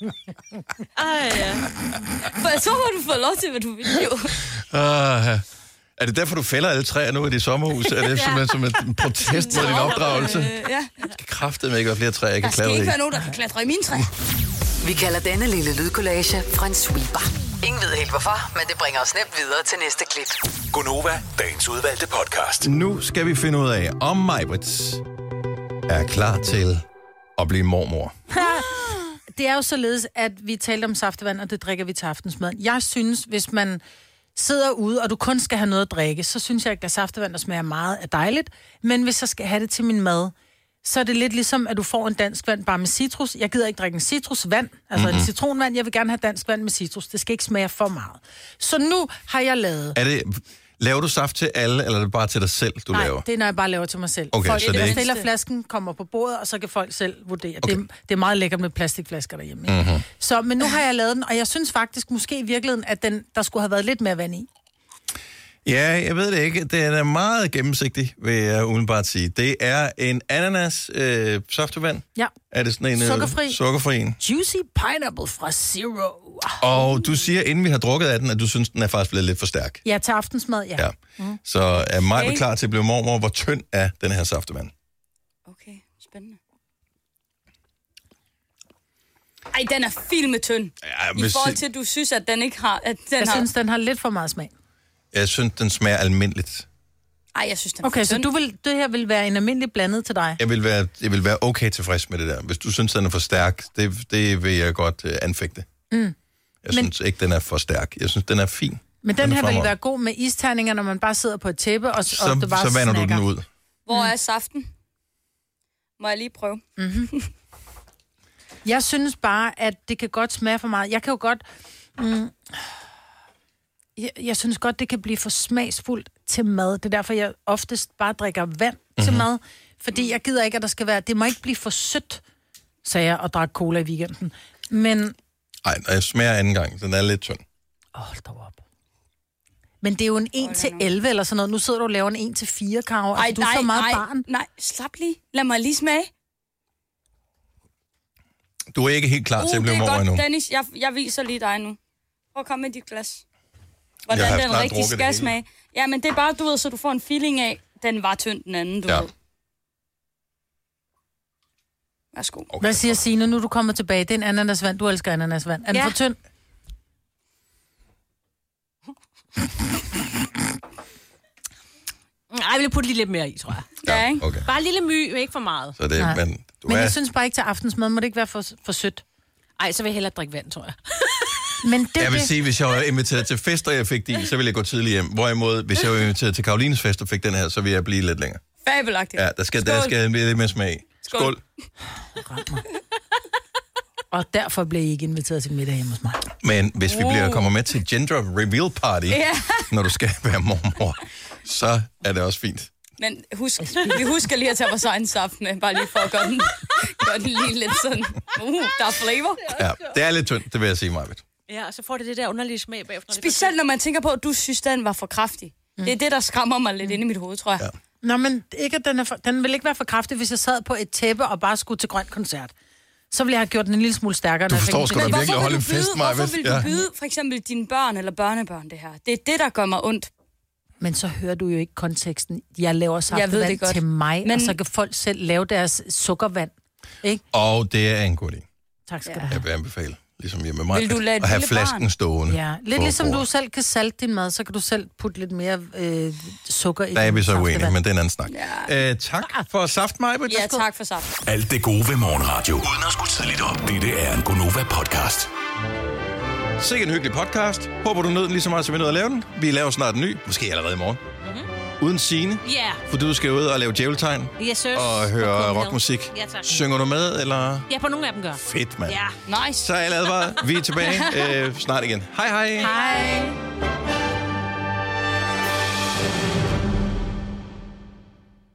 Ej, ja. For så må du få lov til, hvad du vil, jo. Uh, er det derfor, du fælder alle træer nu i dit sommerhus? Er det simpelthen som en protest mod din opdragelse? Øh, ja. Jeg skal kraftedeme ikke være flere træer, jeg Der kan skal klatre ikke i. være nogen, der kan klatre i mine træ. Vi kalder denne lille lydkollage Frans sweeper. Ingen ved helt hvorfor, men det bringer os nemt videre til næste klip. Gonova, dagens udvalgte podcast. Nu skal vi finde ud af, om Majbert er klar til at blive mormor. Det er jo således, at vi talte om saftevand, og det drikker vi til aftensmad. Jeg synes, hvis man sidder ude, og du kun skal have noget at drikke, så synes jeg ikke, at saftevand, der smager meget, er dejligt. Men hvis jeg skal have det til min mad, så er det lidt ligesom, at du får en dansk vand bare med citrus. Jeg gider ikke drikke en citrusvand, altså mm-hmm. en citronvand. Jeg vil gerne have dansk vand med citrus. Det skal ikke smage for meget. Så nu har jeg lavet... Er det, laver du saft til alle, eller er det bare til dig selv, du Nej, laver? det er, når jeg bare laver til mig selv. Okay, folk, så det er jeg ikke- stiller flasken, kommer på bordet, og så kan folk selv vurdere. Okay. Det, er, det er meget lækkert med plastikflasker derhjemme. Ikke? Mhm. Så, men nu har jeg lavet den, og jeg synes faktisk måske i virkeligheden, at den, der skulle have været lidt mere vand i. Ja, jeg ved det ikke. Den er meget gennemsigtig, vil jeg umiddelbart sige. Det er en ananas øh, saftevand. Ja. Er det sådan en øh, Sukkerfri. sukkerfri en? Juicy pineapple fra Zero. Og du siger, inden vi har drukket af den, at du synes, den er faktisk blevet lidt for stærk. Ja, til aftensmad, ja. Ja. Mm. Så er Maja Okay. klar til at blive mormor? Hvor tynd er den her saftevand? Okay, spændende. Ej, den er filmet tynd. Ja, I hvis- forhold til, at du synes, at den ikke har... At den Jeg har... synes, den har lidt for meget smag. Jeg synes, den smager almindeligt. Ej, jeg synes, den er Okay, for så tynd. du vil, det her vil være en almindelig blandet til dig? Jeg vil være, jeg vil være okay tilfreds med det der. Hvis du synes, den er for stærk, det, det vil jeg godt uh, anfægte. Mm. Jeg Men- synes ikke, den er for stærk. Jeg synes, den er fin. Men den, er her vil fremragende. være god med isterninger, når man bare sidder på et tæppe, og, Så, og det bare så vander snakker. du den ud. Hvor er saften? Må jeg lige prøve? Mm-hmm. Jeg synes bare, at det kan godt smage for meget. Jeg kan jo godt... Mm, jeg, jeg synes godt, det kan blive for smagsfuldt til mad. Det er derfor, jeg oftest bare drikker vand mm-hmm. til mad. Fordi jeg gider ikke, at der skal være... Det må ikke blive for sødt, sagde jeg, og drak cola i weekenden. Men, Nej, når jeg smager anden gang, den er lidt tynd. men det er jo en en til elleve eller sådan noget. Nu sidder du og laver en en til fire, Karo. Ej, Altså, du er nej, så meget nej, barn. nej, slap lige. Lad mig lige smage. Du er ikke helt klar til at Uh, blive det er mor godt, endnu. Dennis. Jeg, jeg viser lige dig nu. Prøv at komme med dit glas. Jeg Hvordan har den snart rigtig drukket det skal hele. smage. Ja, men det er bare, du ved, så du får en feeling af, den var tynd, den anden, du Ja. ved. Værsgo. Okay. Hvad siger Signe, nu er du kommer tilbage? Det er en ananasvand. Du elsker ananasvand. Er den Ja. for tynd? Ej, jeg vil putte lige lidt mere i, tror jeg. Ja, ikke? Okay. Bare en lille my, men ikke for meget. Så det, Nej. men, du Men er, jeg synes bare ikke til aftensmad, må det ikke være for, for sødt. Ej, så vil jeg hellere drikke vand, tror jeg. Men det, jeg vil det, sige, hvis jeg var inviteret til fester, jeg fik de, så ville jeg gå tidligt hjem. Hvorimod, hvis jeg var inviteret til Karolines fest og fik den her, så ville jeg blive lidt længere. Fabelagtigt. Ja, der skal, der skal lidt mere smag i. Skål. Og derfor blev I ikke inviteret til middag hjemme hos mig. Men hvis vi bliver, kommer med til gender reveal party, Ja. når du skal være mormor, så er det også fint. Men husk, vi husker lige at tage vores egen saft med, bare lige for at gøre den, gøre den lige lidt sådan. Uh, der er flavor. Ja, det er lidt tyndt, det vil jeg sige, Marvitt. Ja, og så får det det der underlige smag bagefter. Specielt når man tænker på, at du synes, den var for kraftig. Mm. Det er det, der skræmmer mig lidt inde i mit hoved, tror jeg. Ja. Nå, men ikke, at den, er for, den vil ikke være for kraftig, hvis jeg sad på et tæppe og bare skulle til grøn koncert. Så ville jeg have gjort den en lille smule stærkere. Du når jeg forstår fik sgu den. da Men virkelig at holde en fest, Maja. Hvorfor vil du Ja. byde for eksempel dine børn eller børnebørn det her? Det er det, der gør mig ondt. Men så hører du jo ikke konteksten. Jeg laver Jeg ved saftevand det godt. til mig, Men- men... og så kan folk selv lave deres sukkervand. Ikke? Og det er en god idé. Tak skal Ja. du have. Jeg vil anbefale, ligesom hjemme med mig, Vil du lade et at have lille flasken barn? stående. Ja, lidt på ligesom du bordet. selv kan salte din mad, så kan du selv putte lidt mere øh, sukker i Der er din vi så uenige, saftevand. men det er en anden snak. Ja. Øh, tak for saft, Majbert. Ja, tak for saft. Alt det gode ved morgenradio. Uden at skulle tidligt op. Dette er en Gonova-podcast. Sikke en hyggelig podcast. Håber, du nød den lige så meget, som vi nåede at lave den. Vi laver snart en ny, måske allerede i morgen. Mm-hmm. Uden Signe. Ja. Yeah. For du skal ud og lave djæveltegn. Yes, sir. Og høre rockmusik. Ja, tak. Synger du med, eller? Ja, på nogle af dem gør. Fedt, mand. Ja. Nice. Så er alle advaret. Vi er tilbage øh, snart igen. Hej, hej. Hej.